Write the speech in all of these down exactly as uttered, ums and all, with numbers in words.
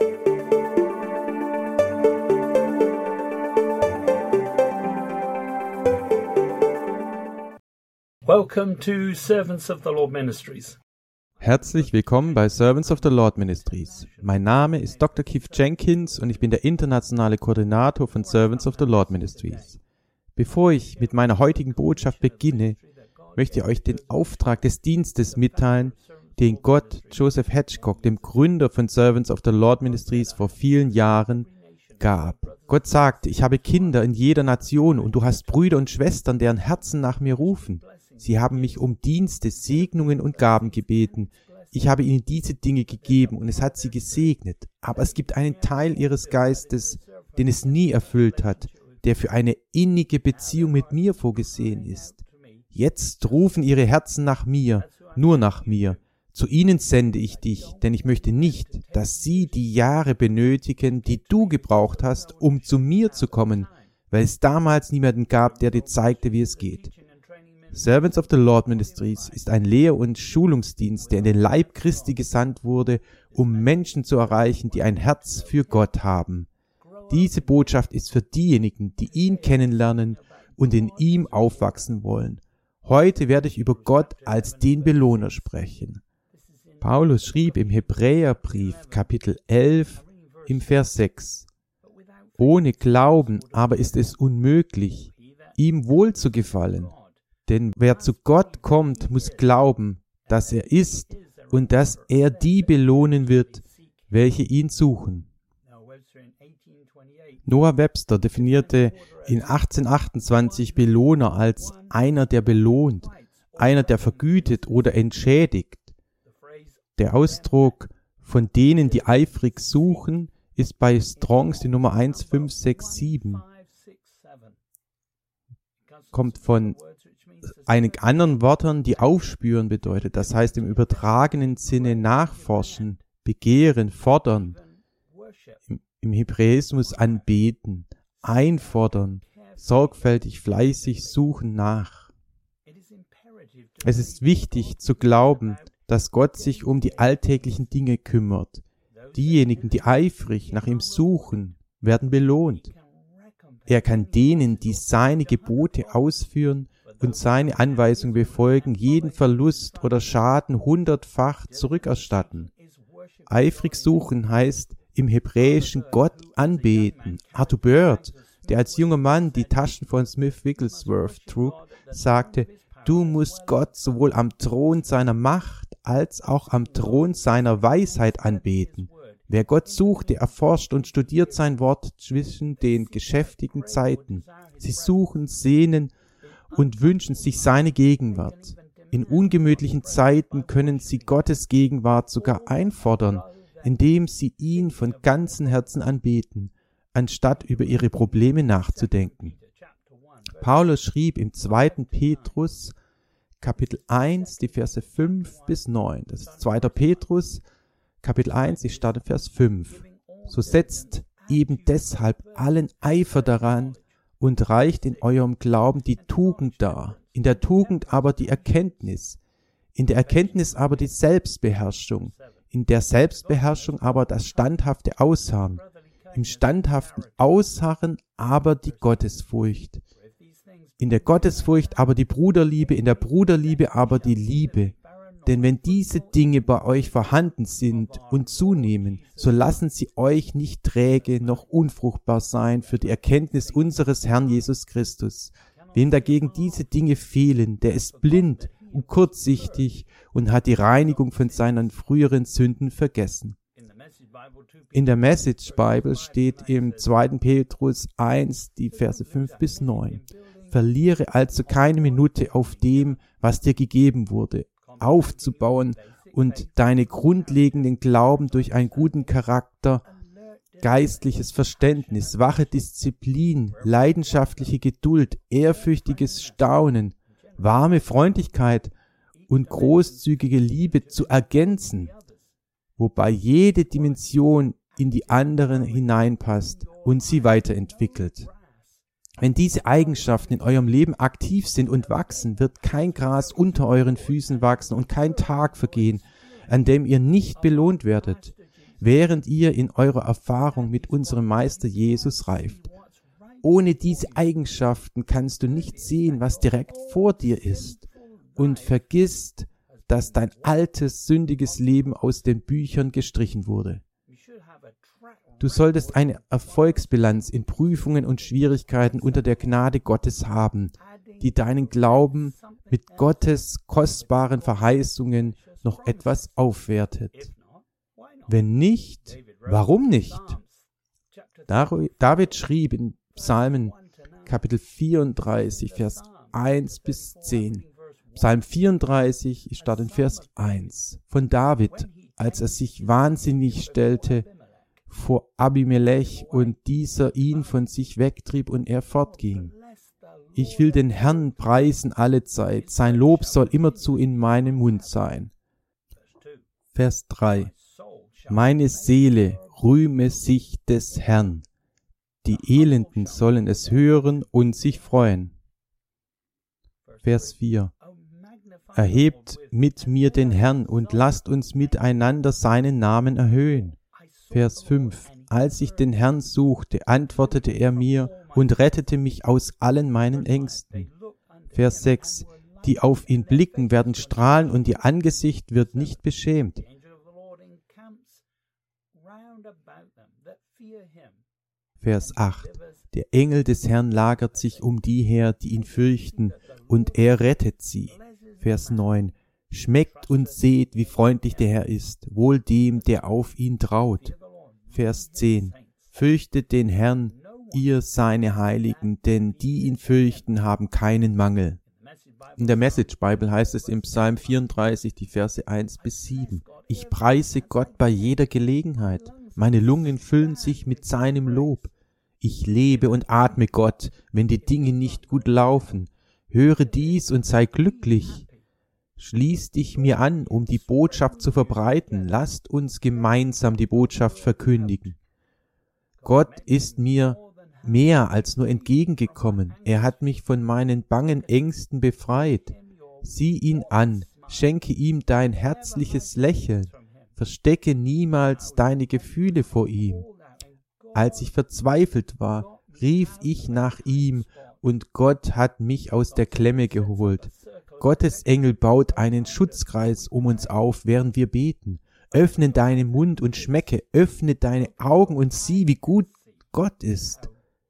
Welcome to Servants of the Lord Ministries. Herzlich willkommen bei Servants of the Lord Ministries. Mein Name ist Doktor Keith Jenkins und ich bin der internationale Koordinator von Servants of the Lord Ministries. Bevor ich mit meiner heutigen Botschaft beginne, möchte ich euch den Auftrag des Dienstes mitteilen, den Gott Joseph Hedgecock, dem Gründer von Servants of the Lord Ministries, vor vielen Jahren gab. Gott sagt, ich habe Kinder in jeder Nation und du hast Brüder und Schwestern, deren Herzen nach mir rufen. Sie haben mich um Dienste, Segnungen und Gaben gebeten. Ich habe ihnen diese Dinge gegeben und es hat sie gesegnet. Aber es gibt einen Teil ihres Geistes, den es nie erfüllt hat, der für eine innige Beziehung mit mir vorgesehen ist. Jetzt rufen ihre Herzen nach mir, nur nach mir. Zu ihnen sende ich dich, denn ich möchte nicht, dass sie die Jahre benötigen, die du gebraucht hast, um zu mir zu kommen, weil es damals niemanden gab, der dir zeigte, wie es geht. Servants of the Lord Ministries ist ein Lehr- und Schulungsdienst, der in den Leib Christi gesandt wurde, um Menschen zu erreichen, die ein Herz für Gott haben. Diese Botschaft ist für diejenigen, die ihn kennenlernen und in ihm aufwachsen wollen. Heute werde ich über Gott als den Belohner sprechen. Paulus schrieb im Hebräerbrief Kapitel elf im Vers sechs: Ohne Glauben aber ist es unmöglich, ihm wohl zu gefallen. Denn wer zu Gott kommt, muss glauben, dass er ist und dass er die belohnen wird, welche ihn suchen. Noah Webster definierte in achtzehnhundertachtundzwanzig Belohner als einer, der belohnt, einer, der vergütet oder entschädigt. Der Ausdruck von denen, die eifrig suchen, ist bei Strongs die Nummer eins fünf sechs sieben. Kommt von einigen anderen Wörtern, die aufspüren bedeutet. Das heißt im übertragenen Sinne nachforschen, begehren, fordern. Im, im Hebräismus anbeten, einfordern, sorgfältig, fleißig suchen nach. Es ist wichtig zu glauben, dass Gott sich um die alltäglichen Dinge kümmert. Diejenigen, die eifrig nach ihm suchen, werden belohnt. Er kann denen, die seine Gebote ausführen und seine Anweisungen befolgen, jeden Verlust oder Schaden hundertfach zurückerstatten. Eifrig suchen heißt im Hebräischen Gott anbeten. Arthur Bird, der als junger Mann die Taschen von Smith Wigglesworth trug, sagte, du musst Gott sowohl am Thron seiner Macht als auch am Thron seiner Weisheit anbeten. Wer Gott sucht, der erforscht und studiert sein Wort zwischen den geschäftigen Zeiten. Sie suchen, sehnen und wünschen sich seine Gegenwart. In ungemütlichen Zeiten können sie Gottes Gegenwart sogar einfordern, indem sie ihn von ganzem Herzen anbeten, anstatt über ihre Probleme nachzudenken. Paulus schrieb im zweiten Petrus, Kapitel eins, die Verse fünf bis neun. Das ist zweiter Petrus, Kapitel eins, ich starte Vers fünf. So setzt eben deshalb allen Eifer daran, und reicht in eurem Glauben die Tugend dar, in der Tugend aber die Erkenntnis, in der Erkenntnis aber die Selbstbeherrschung, in der Selbstbeherrschung aber das standhafte Ausharren, im standhaften Ausharren aber die Gottesfurcht, in der Gottesfurcht aber die Bruderliebe, in der Bruderliebe aber die Liebe. Denn wenn diese Dinge bei euch vorhanden sind und zunehmen, so lassen sie euch nicht träge noch unfruchtbar sein für die Erkenntnis unseres Herrn Jesus Christus. Wem dagegen diese Dinge fehlen, der ist blind und kurzsichtig und hat die Reinigung von seinen früheren Sünden vergessen. In der Message Bible steht im zweiten Petrus eins, die Verse fünf bis neun. Verliere also keine Minute auf dem, was dir gegeben wurde, aufzubauen und deine grundlegenden Glauben durch einen guten Charakter, geistliches Verständnis, wache Disziplin, leidenschaftliche Geduld, ehrfürchtiges Staunen, warme Freundlichkeit und großzügige Liebe zu ergänzen, wobei jede Dimension in die anderen hineinpasst und sie weiterentwickelt. Wenn diese Eigenschaften in eurem Leben aktiv sind und wachsen, wird kein Gras unter euren Füßen wachsen und kein Tag vergehen, an dem ihr nicht belohnt werdet. während ihr in eurer Erfahrung mit unserem Meister Jesus reift. Ohne diese Eigenschaften kannst du nicht sehen, was direkt vor dir ist, und vergisst, dass dein altes, sündiges Leben aus den Büchern gestrichen wurde. Du solltest eine Erfolgsbilanz in Prüfungen und Schwierigkeiten unter der Gnade Gottes haben, die deinen Glauben mit Gottes kostbaren Verheißungen noch etwas aufwertet. Wenn nicht, warum nicht? David schrieb in Psalmen Kapitel vierunddreißig, Vers eins bis zehn. Psalm vierunddreißig, ich starte in Vers eins. Von David, als er sich wahnsinnig stellte vor Abimelech und dieser ihn von sich wegtrieb und er fortging. Ich will den Herrn preisen alle Zeit, sein Lob soll immerzu in meinem Mund sein. Vers drei. Meine Seele rühme sich des Herrn. Die Elenden sollen es hören und sich freuen. Vers vier. Erhebt mit mir den Herrn und lasst uns miteinander seinen Namen erhöhen. Vers fünf. Als ich den Herrn suchte, antwortete er mir und rettete mich aus allen meinen Ängsten. Vers sechs. Die auf ihn blicken, werden strahlen und ihr Angesicht wird nicht beschämt. Vers acht. Der Engel des Herrn lagert sich um die her, die ihn fürchten, und er rettet sie. Vers neun. Schmeckt und seht, wie freundlich der Herr ist, wohl dem, der auf ihn traut. Vers zehn. Fürchtet den Herrn, ihr seine Heiligen, denn die ihn fürchten, haben keinen Mangel. In der Message Bible heißt es im Psalm vierunddreißig, die Verse eins bis sieben. Ich preise Gott bei jeder Gelegenheit. Meine Lungen füllen sich mit seinem Lob. Ich lebe und atme Gott, wenn die Dinge nicht gut laufen. Höre dies und sei glücklich. Schließ dich mir an, um die Botschaft zu verbreiten. Lasst uns gemeinsam die Botschaft verkündigen. Gott ist mir mehr als nur entgegengekommen. Er hat mich von meinen bangen Ängsten befreit. Sieh ihn an, schenke ihm dein herzliches Lächeln. Verstecke niemals deine Gefühle vor ihm. Als ich verzweifelt war, rief ich nach ihm, und Gott hat mich aus der Klemme geholt. Gottes Engel baut einen Schutzkreis um uns auf, während wir beten. Öffne deinen Mund und schmecke, öffne deine Augen und sieh, wie gut Gott ist.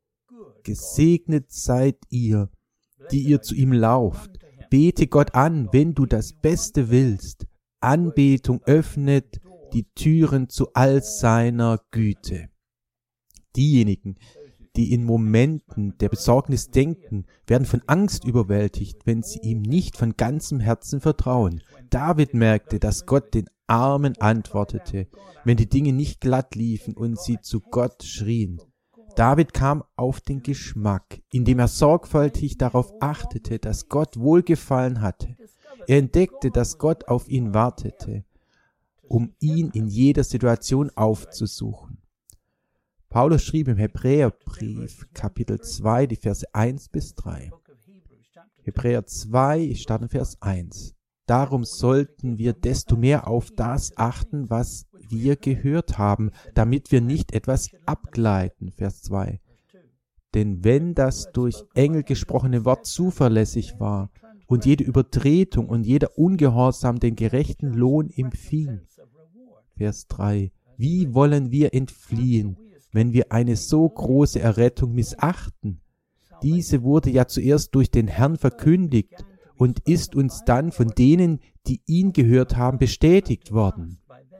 Gesegnet seid ihr, die ihr zu ihm lauft. Bete Gott an, wenn du das Beste willst. Anbetung öffnet die Türen zu all seiner Güte. Diejenigen, die in Momenten der Besorgnis denken, werden von Angst überwältigt, wenn sie ihm nicht von ganzem Herzen vertrauen. David merkte, dass Gott den Armen antwortete, wenn die Dinge nicht glatt liefen und sie zu Gott schrien. David kam auf den Geschmack, indem er sorgfältig darauf achtete, dass Gott Wohlgefallen hatte. Er entdeckte, dass Gott auf ihn wartete, um ihn in jeder Situation aufzusuchen. Paulus schrieb im Hebräerbrief, Kapitel zwei, die Verse eins bis drei. Hebräer zwei, ich starte in Vers eins. Darum sollten wir desto mehr auf das achten, was wir gehört haben, damit wir nicht etwas abgleiten. Vers zwei. Denn wenn das durch Engel gesprochene Wort zuverlässig war und jede Übertretung und jeder Ungehorsam den gerechten Lohn empfing. Vers drei. Wie wollen wir entfliehen, wenn wir eine so große Errettung missachten? Diese wurde ja zuerst durch den Herrn verkündigt und ist uns dann von denen, die ihn gehört haben, bestätigt worden.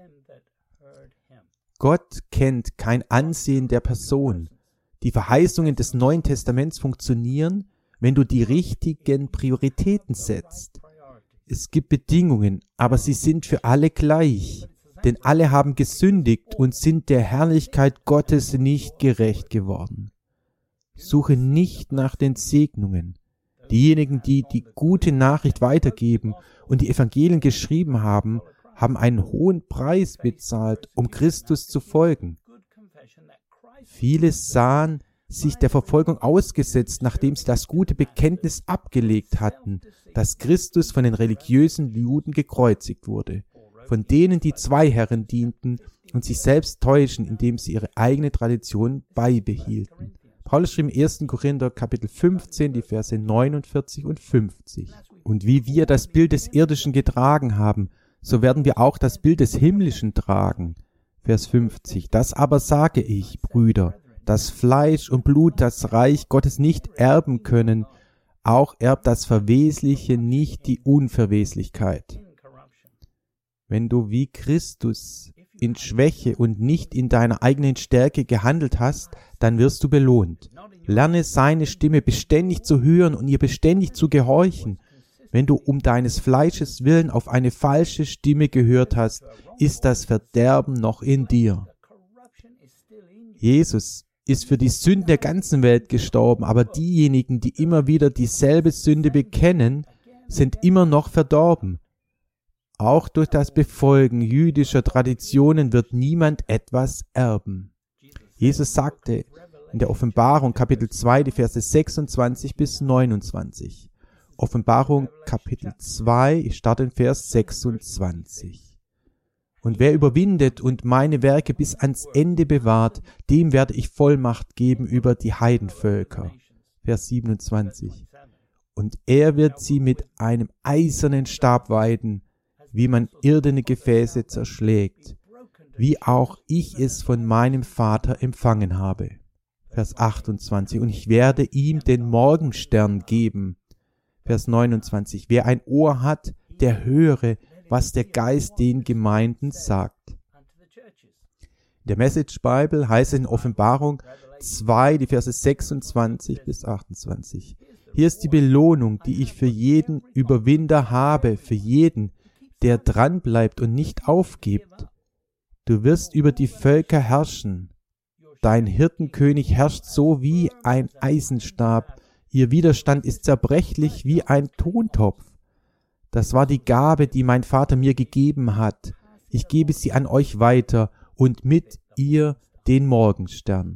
Gott kennt kein Ansehen der Person. Die Verheißungen des Neuen Testaments funktionieren, wenn du die richtigen Prioritäten setzt. Es gibt Bedingungen, aber sie sind für alle gleich. Denn alle haben gesündigt und sind der Herrlichkeit Gottes nicht gerecht geworden. Suche nicht nach den Segnungen. Diejenigen, die die gute Nachricht weitergeben und die Evangelien geschrieben haben, haben einen hohen Preis bezahlt, um Christus zu folgen. Viele sahen sich der Verfolgung ausgesetzt, nachdem sie das gute Bekenntnis abgelegt hatten, dass Christus von den religiösen Juden gekreuzigt wurde. von denen, die zwei Herren dienten und sich selbst täuschen, indem sie ihre eigene Tradition beibehielten. Paulus schrieb im ersten Korinther Kapitel fünfzehn, die Verse neunundvierzig und fünfzig. Und wie wir das Bild des Irdischen getragen haben, so werden wir auch das Bild des Himmlischen tragen. Vers fünfzig. Das aber sage ich, Brüder, dass Fleisch und Blut das Reich Gottes nicht erben können, auch erbt das Verwesliche nicht die Unverweslichkeit. Wenn du wie Christus in Schwäche und nicht in deiner eigenen Stärke gehandelt hast, dann wirst du belohnt. Lerne seine Stimme beständig zu hören und ihr beständig zu gehorchen. Wenn du um deines Fleisches willen auf eine falsche Stimme gehört hast, ist das Verderben noch in dir. Jesus ist für die Sünden der ganzen Welt gestorben, aber diejenigen, die immer wieder dieselbe Sünde bekennen, sind immer noch verdorben. Auch durch das Befolgen jüdischer Traditionen wird niemand etwas erben. Jesus sagte in der Offenbarung Kapitel zwei, die Verse sechsundzwanzig bis neunundzwanzig. Offenbarung Kapitel zwei, ich starte in Vers sechsundzwanzig. Und wer überwindet und meine Werke bis ans Ende bewahrt, dem werde ich Vollmacht geben über die Heidenvölker. Vers siebenundzwanzig. Und er wird sie mit einem eisernen Stab weiden, wie man irdene Gefäße zerschlägt, wie auch ich es von meinem Vater empfangen habe. Vers achtundzwanzig. Und ich werde ihm den Morgenstern geben. Vers neunundzwanzig. Wer ein Ohr hat, der höre, was der Geist den Gemeinden sagt. In der Message Bible heißt es in Offenbarung zwei, die Verse sechsundzwanzig bis achtundzwanzig. Hier ist die Belohnung, die ich für jeden Überwinder habe, für jeden, der dranbleibt und nicht aufgibt. Du wirst über die Völker herrschen. Dein Hirtenkönig herrscht so wie ein Eisenstab. Ihr Widerstand ist zerbrechlich wie ein Tontopf. Das war die Gabe, die mein Vater mir gegeben hat. Ich gebe sie an euch weiter und mit ihr den Morgenstern.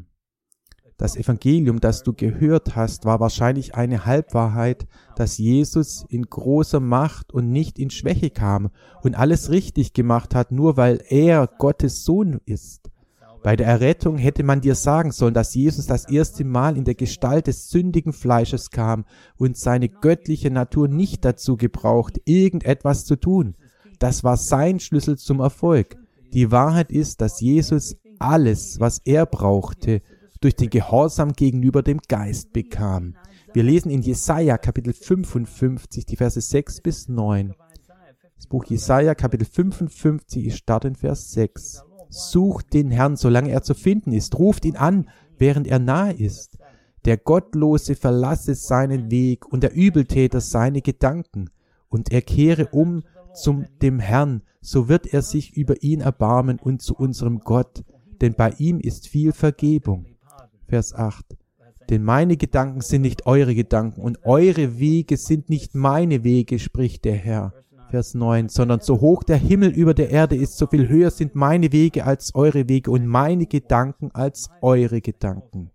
Das Evangelium, das du gehört hast, war wahrscheinlich eine Halbwahrheit, dass Jesus in großer Macht und nicht in Schwäche kam und alles richtig gemacht hat, nur weil er Gottes Sohn ist. Bei der Errettung hätte man dir sagen sollen, dass Jesus das erste Mal in der Gestalt des sündigen Fleisches kam und seine göttliche Natur nicht dazu gebraucht, irgendetwas zu tun. Das war sein Schlüssel zum Erfolg. Die Wahrheit ist, dass Jesus alles, was er brauchte, durch den Gehorsam gegenüber dem Geist bekam. Wir lesen in Jesaja Kapitel fünfundfünfzig, die Verse sechs bis neun. Das Buch Jesaja Kapitel fünfundfünfzig, ich starte in Vers sechs. Sucht den Herrn, solange er zu finden ist. Ruft ihn an, während er nahe ist. Der Gottlose verlasse seinen Weg und der Übeltäter seine Gedanken. Und er kehre um zum dem Herrn, so wird er sich über ihn erbarmen und zu unserem Gott. Denn bei ihm ist viel Vergebung. Vers acht. Denn meine Gedanken sind nicht eure Gedanken und eure Wege sind nicht meine Wege, spricht der Herr. Vers neun, sondern so hoch der Himmel über der Erde ist, so viel höher sind meine Wege als eure Wege und meine Gedanken als eure Gedanken.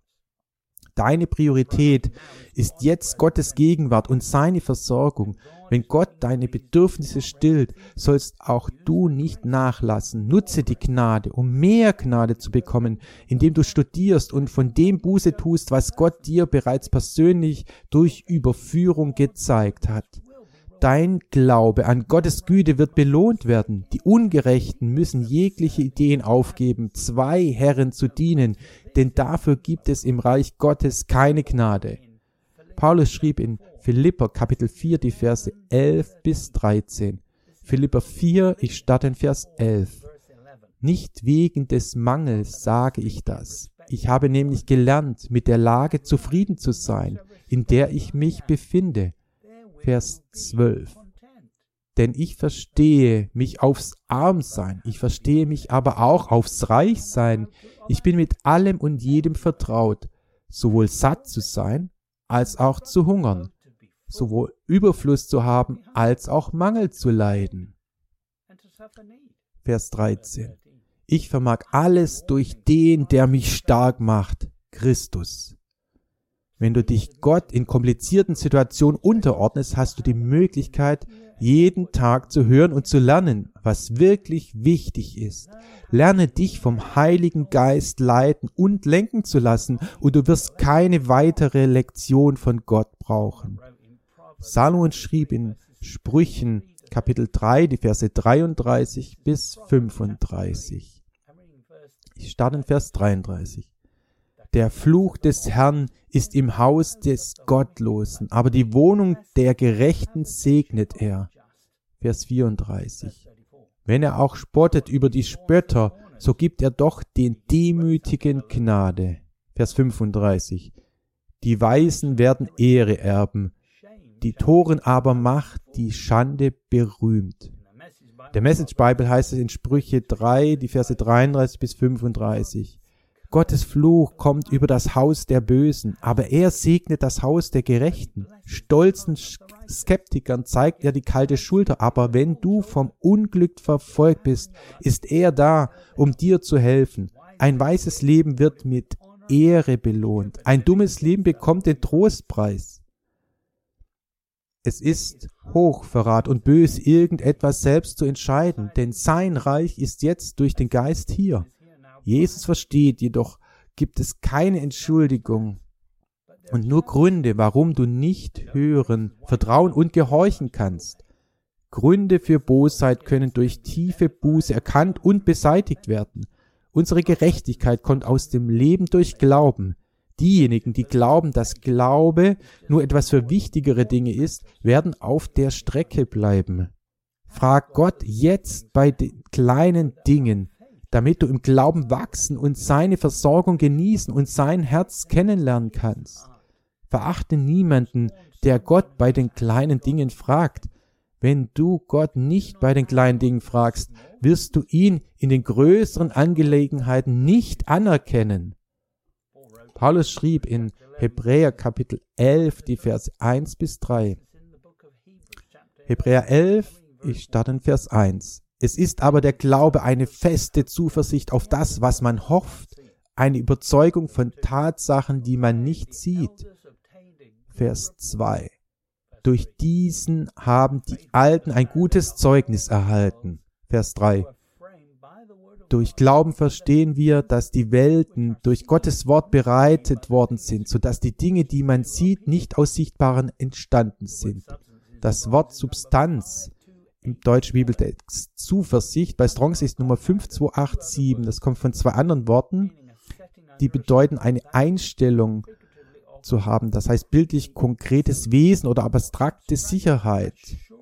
Deine Priorität ist jetzt Gottes Gegenwart und seine Versorgung. Wenn Gott deine Bedürfnisse stillt, sollst auch du nicht nachlassen. Nutze die Gnade, um mehr Gnade zu bekommen, indem du studierst und von dem Buße tust, was Gott dir bereits persönlich durch Überführung gezeigt hat. Dein Glaube an Gottes Güte wird belohnt werden. Die Ungerechten müssen jegliche Ideen aufgeben, zwei Herren zu dienen, denn dafür gibt es im Reich Gottes keine Gnade. Paulus schrieb in Philipper Kapitel vier die Verse elf bis dreizehn. Philipper vier, ich starte in Vers elf. Nicht wegen des Mangels sage ich das. Ich habe nämlich gelernt, mit der Lage zufrieden zu sein, in der ich mich befinde. Vers zwölf. Denn ich verstehe mich aufs Armsein, ich verstehe mich aber auch aufs Reichsein. Ich bin mit allem und jedem vertraut, sowohl satt zu sein, als auch zu hungern, sowohl Überfluss zu haben, als auch Mangel zu leiden. Vers dreizehn. Ich vermag alles durch den, der mich stark macht, Christus. Wenn du dich Gott in komplizierten Situationen unterordnest, hast du die Möglichkeit, jeden Tag zu hören und zu lernen, was wirklich wichtig ist. Lerne dich vom Heiligen Geist leiten und lenken zu lassen, und du wirst keine weitere Lektion von Gott brauchen. Salomon schrieb in Sprüchen Kapitel drei, die Verse dreiunddreißig bis fünfunddreißig. Ich starte in Vers dreiunddreißig. Der Fluch des Herrn ist im Haus des Gottlosen, aber die Wohnung der Gerechten segnet er. Vers vierunddreißig. Wenn er auch spottet über die Spötter, so gibt er doch den Demütigen Gnade. Vers fünfunddreißig. Die Weisen werden Ehre erben, die Toren aber macht die Schande berühmt. Der Message Bible heißt es in Sprüche drei, die Verse dreiunddreißig bis fünfunddreißig. Gottes Fluch kommt über das Haus der Bösen, aber er segnet das Haus der Gerechten. Stolzen Skeptikern zeigt er die kalte Schulter, aber wenn du vom Unglück verfolgt bist, ist er da, um dir zu helfen. Ein weises Leben wird mit Ehre belohnt. Ein dummes Leben bekommt den Trostpreis. Es ist Hochverrat und bös, irgendetwas selbst zu entscheiden, denn sein Reich ist jetzt durch den Geist hier. Jesus versteht jedoch, gibt es keine Entschuldigung und nur Gründe, warum du nicht hören, vertrauen und gehorchen kannst. Gründe für Bosheit können durch tiefe Buße erkannt und beseitigt werden. Unsere Gerechtigkeit kommt aus dem Leben durch Glauben. Diejenigen, die glauben, dass Glaube nur etwas für wichtigere Dinge ist, werden auf der Strecke bleiben. Frag Gott jetzt bei den kleinen Dingen, damit du im Glauben wachsen und seine Versorgung genießen und sein Herz kennenlernen kannst. Verachte niemanden, der Gott bei den kleinen Dingen fragt. Wenn du Gott nicht bei den kleinen Dingen fragst, wirst du ihn in den größeren Angelegenheiten nicht anerkennen. Paulus schrieb in Hebräer Kapitel elf, die Verse eins bis drei. Hebräer elf, ich starte in Vers eins. Es ist aber der Glaube eine feste Zuversicht auf das, was man hofft, eine Überzeugung von Tatsachen, die man nicht sieht. Vers zwei. Durch diesen haben die Alten ein gutes Zeugnis erhalten. Vers drei. Durch Glauben verstehen wir, dass die Welten durch Gottes Wort bereitet worden sind, sodass die Dinge, die man sieht, nicht aus Sichtbaren entstanden sind. Das Wort Substanz im deutschen Bibeltext Zuversicht bei Strongs ist Nummer fünf zwei acht sieben. Das kommt von zwei anderen Worten, die bedeuten, eine Einstellung zu haben. Das heißt bildlich konkretes Wesen oder abstrakte Sicherheit.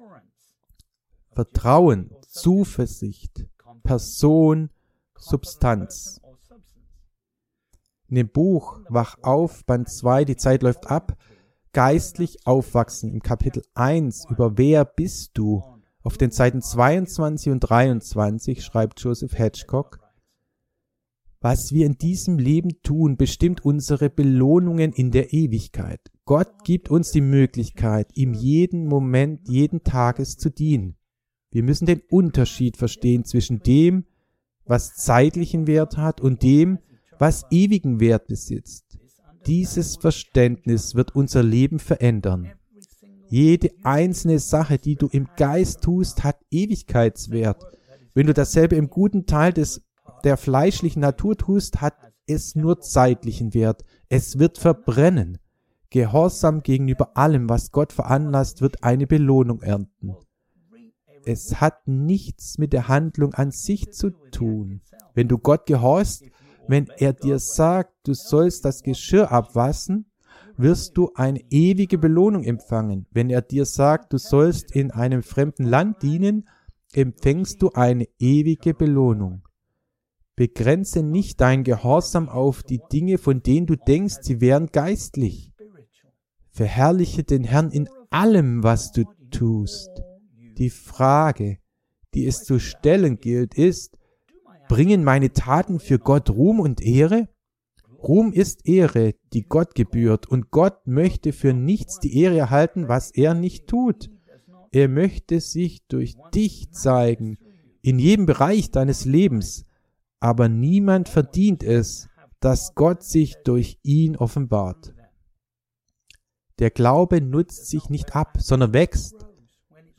Vertrauen, Zuversicht, Person, Substanz. In dem Buch Wach auf, Band zwei, die Zeit läuft ab, geistlich aufwachsen im Kapitel eins über Wer bist du? Auf den Seiten zweiundzwanzig und dreiundzwanzig schreibt Joseph Hedgecock: Was wir in diesem Leben tun, bestimmt unsere Belohnungen in der Ewigkeit. Gott gibt uns die Möglichkeit, ihm jeden Moment, jeden Tages zu dienen. Wir müssen den Unterschied verstehen zwischen dem, was zeitlichen Wert hat, und dem, was ewigen Wert besitzt. Dieses Verständnis wird unser Leben verändern. Jede einzelne Sache, die du im Geist tust, hat Ewigkeitswert. Wenn du dasselbe im guten Teil des, der fleischlichen Natur tust, hat es nur zeitlichen Wert. Es wird verbrennen. Gehorsam gegenüber allem, was Gott veranlasst, wird eine Belohnung ernten. Es hat nichts mit der Handlung an sich zu tun. Wenn du Gott gehorchst, wenn er dir sagt, du sollst das Geschirr abwaschen, wirst du eine ewige Belohnung empfangen. Wenn er dir sagt, du sollst in einem fremden Land dienen, empfängst du eine ewige Belohnung. Begrenze nicht dein Gehorsam auf die Dinge, von denen du denkst, sie wären geistlich. Verherrliche den Herrn in allem, was du tust. Die Frage, die es zu stellen gilt, ist: Bringen meine Taten für Gott Ruhm und Ehre? Ruhm ist Ehre, die Gott gebührt, und Gott möchte für nichts die Ehre erhalten, was er nicht tut. Er möchte sich durch dich zeigen, in jedem Bereich deines Lebens, aber niemand verdient es, dass Gott sich durch ihn offenbart. Der Glaube nutzt sich nicht ab, sondern wächst.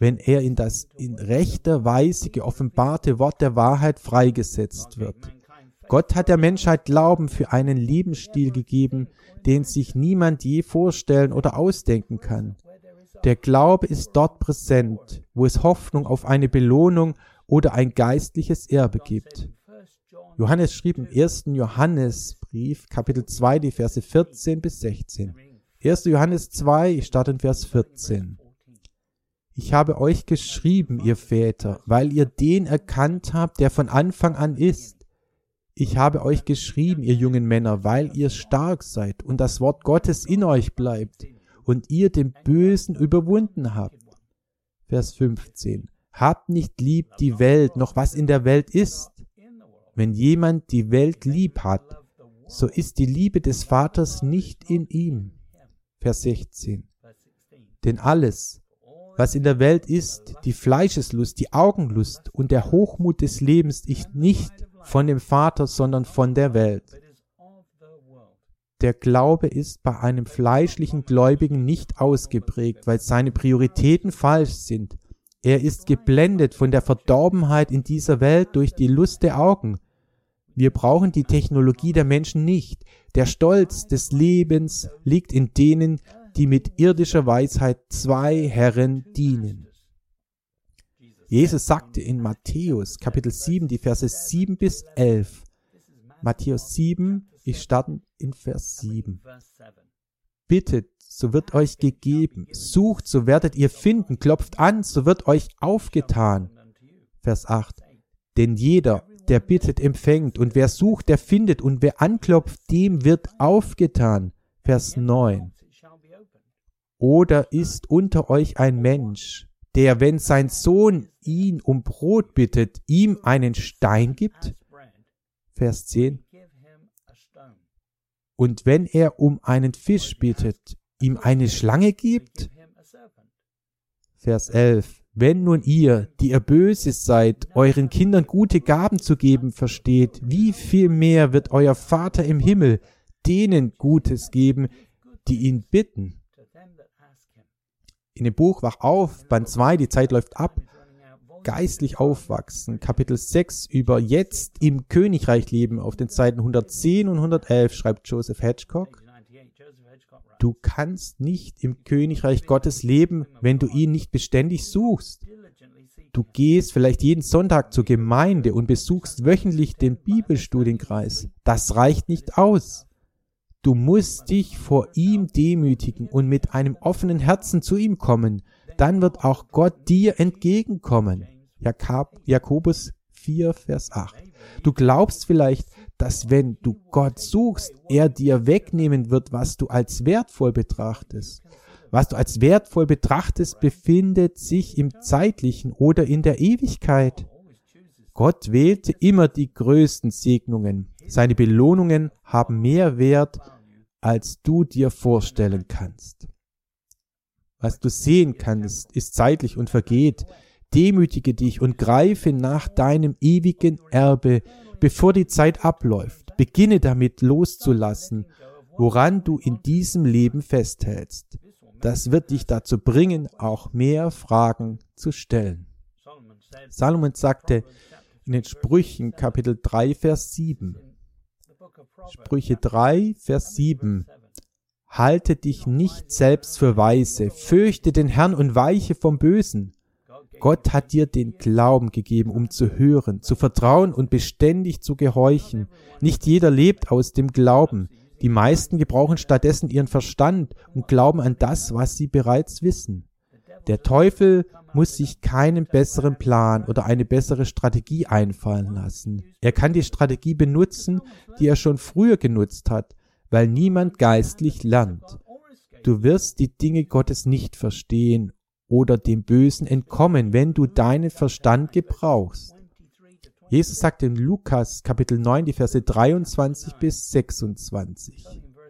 wenn er in das in rechter Weise geoffenbarte Wort der Wahrheit freigesetzt wird. Gott hat der Menschheit Glauben für einen Lebensstil gegeben, den sich niemand je vorstellen oder ausdenken kann. Der Glaube ist dort präsent, wo es Hoffnung auf eine Belohnung oder ein geistliches Erbe gibt. Johannes schrieb im ersten Johannesbrief, Kapitel zwei, die Verse vierzehn bis sechzehn. erster Johannes zwei, ich starte in Vers vierzehn. Ich habe euch geschrieben, ihr Väter, weil ihr den erkannt habt, der von Anfang an ist. Ich habe euch geschrieben, ihr jungen Männer, weil ihr stark seid und das Wort Gottes in euch bleibt und ihr den Bösen überwunden habt. Vers fünfzehn. Habt nicht lieb die Welt, noch was in der Welt ist. Wenn jemand die Welt lieb hat, so ist die Liebe des Vaters nicht in ihm. Vers sechzehn. Denn alles, was in der Welt ist, die Fleischeslust, die Augenlust und der Hochmut des Lebens, ist nicht von dem Vater, sondern von der Welt. Der Glaube ist bei einem fleischlichen Gläubigen nicht ausgeprägt, weil seine Prioritäten falsch sind. Er ist geblendet von der Verdorbenheit in dieser Welt durch die Lust der Augen. Wir brauchen die Technologie der Menschen nicht. Der Stolz des Lebens liegt in denen, die mit irdischer Weisheit zwei Herren dienen. Jesus sagte in Matthäus Kapitel sieben, die Verse sieben bis elf. Matthäus sieben, ich starte in Vers sieben. Bittet, so wird euch gegeben. Sucht, so werdet ihr finden. Klopft an, so wird euch aufgetan. Vers acht. Denn jeder, der bittet, empfängt. Und wer sucht, der findet. Und wer anklopft, dem wird aufgetan. Vers neun. Oder ist unter euch ein Mensch, der, wenn sein Sohn ihn um Brot bittet, ihm einen Stein gibt? Vers zehn. Und wenn er um einen Fisch bittet, ihm eine Schlange gibt? Vers elf. Wenn nun ihr, die ihr böse seid, euren Kindern gute Gaben zu geben versteht, wie viel mehr wird euer Vater im Himmel denen Gutes geben, die ihn bitten? In dem Buch Wach auf, Band zwei, die Zeit läuft ab, geistlich aufwachsen, Kapitel sechs über jetzt im Königreich leben, auf den Seiten hundertzehn und hundertelf schreibt Joseph Hedgecock, du kannst nicht im Königreich Gottes leben, wenn du ihn nicht beständig suchst. Du gehst vielleicht jeden Sonntag zur Gemeinde und besuchst wöchentlich den Bibelstudienkreis. Das reicht nicht aus. Du musst dich vor ihm demütigen und mit einem offenen Herzen zu ihm kommen. Dann wird auch Gott dir entgegenkommen. Jakob, Jakobus vier, Vers acht. Du glaubst vielleicht, dass wenn du Gott suchst, er dir wegnehmen wird, was du als wertvoll betrachtest. Was du als wertvoll betrachtest, befindet sich im Zeitlichen oder in der Ewigkeit. Gott wählte immer die größten Segnungen. Seine Belohnungen haben mehr Wert, als du dir vorstellen kannst. Was du sehen kannst, ist zeitlich und vergeht. Demütige dich und greife nach deinem ewigen Erbe, bevor die Zeit abläuft. Beginne damit loszulassen, woran du in diesem Leben festhältst. Das wird dich dazu bringen, auch mehr Fragen zu stellen. Salomon sagte in den Sprüchen, Kapitel drei, Vers sieben. Sprüche drei, Vers sieben. Halte dich nicht selbst für weise, fürchte den Herrn und weiche vom Bösen. Gott hat dir den Glauben gegeben, um zu hören, zu vertrauen und beständig zu gehorchen. Nicht jeder lebt aus dem Glauben. Die meisten gebrauchen stattdessen ihren Verstand und glauben an das, was sie bereits wissen. Der Teufel muss sich keinen besseren Plan oder eine bessere Strategie einfallen lassen. Er kann die Strategie benutzen, die er schon früher genutzt hat, weil niemand geistlich lernt. Du wirst die Dinge Gottes nicht verstehen oder dem Bösen entkommen, wenn du deinen Verstand gebrauchst. Jesus sagt in Lukas Kapitel neun, die Verse dreiundzwanzig bis sechsundzwanzig.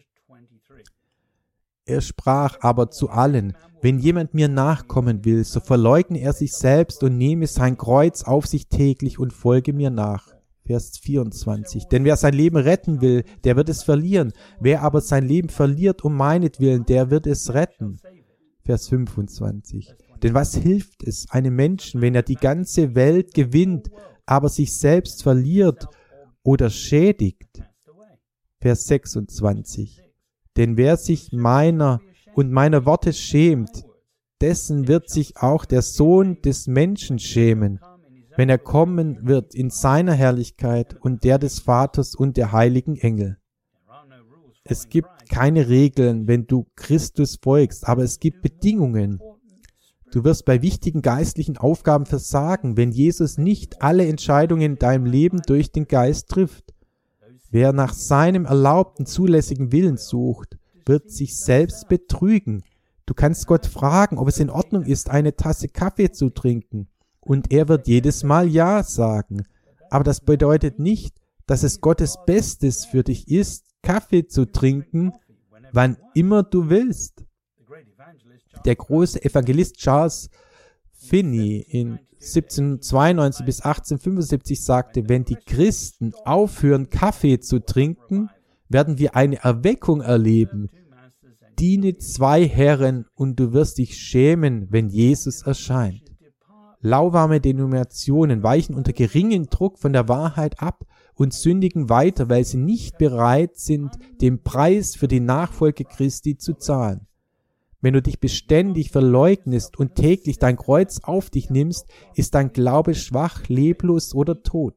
Er sprach aber zu allen, wenn jemand mir nachkommen will, so verleugne er sich selbst und nehme sein Kreuz auf sich täglich und folge mir nach. Vers vierundzwanzig. Denn wer sein Leben retten will, der wird es verlieren. Wer aber sein Leben verliert um meinetwillen, der wird es retten. Vers fünfundzwanzig. Denn was hilft es einem Menschen, wenn er die ganze Welt gewinnt, aber sich selbst verliert oder schädigt? Vers sechsundzwanzig. Denn wer sich meiner und meiner Worte schämt, dessen wird sich auch der Sohn des Menschen schämen, wenn er kommen wird in seiner Herrlichkeit und der des Vaters und der heiligen Engel. Es gibt keine Regeln, wenn du Christus folgst, aber es gibt Bedingungen. Du wirst bei wichtigen geistlichen Aufgaben versagen, wenn Jesus nicht alle Entscheidungen in deinem Leben durch den Geist trifft. Wer nach seinem erlaubten, zulässigen Willen sucht, wird sich selbst betrügen. Du kannst Gott fragen, ob es in Ordnung ist, eine Tasse Kaffee zu trinken, und er wird jedes Mal Ja sagen. Aber das bedeutet nicht, dass es Gottes Bestes für dich ist, Kaffee zu trinken, wann immer du willst. Der große Evangelist Charles Finney in siebzehnhundertzweiundneunzig bis achtzehnhundertfünfundsiebzig sagte, wenn die Christen aufhören, Kaffee zu trinken, werden wir eine Erweckung erleben. Diene zwei Herren und du wirst dich schämen, wenn Jesus erscheint. Lauwarme Denominationen weichen unter geringem Druck von der Wahrheit ab und sündigen weiter, weil sie nicht bereit sind, den Preis für die Nachfolge Christi zu zahlen. Wenn du dich beständig verleugnest und täglich dein Kreuz auf dich nimmst, ist dein Glaube schwach, leblos oder tot.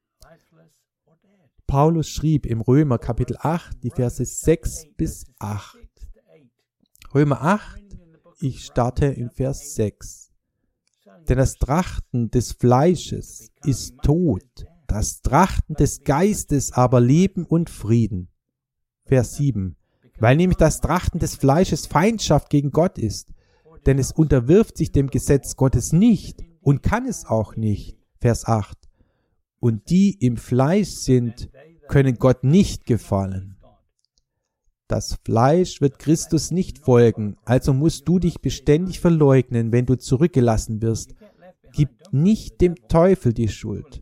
Paulus schrieb im Römer Kapitel acht, die Verse sechs bis acht. Römer acht, ich starte in Vers sechs. Denn das Trachten des Fleisches ist Tod, das Trachten des Geistes aber Leben und Frieden. Vers sieben. Weil nämlich das Trachten des Fleisches Feindschaft gegen Gott ist, denn es unterwirft sich dem Gesetz Gottes nicht und kann es auch nicht. Vers acht. Und die im Fleisch sind, können Gott nicht gefallen. Das Fleisch wird Christus nicht folgen, also musst du dich beständig verleugnen, wenn du zurückgelassen wirst. Gib nicht dem Teufel die Schuld.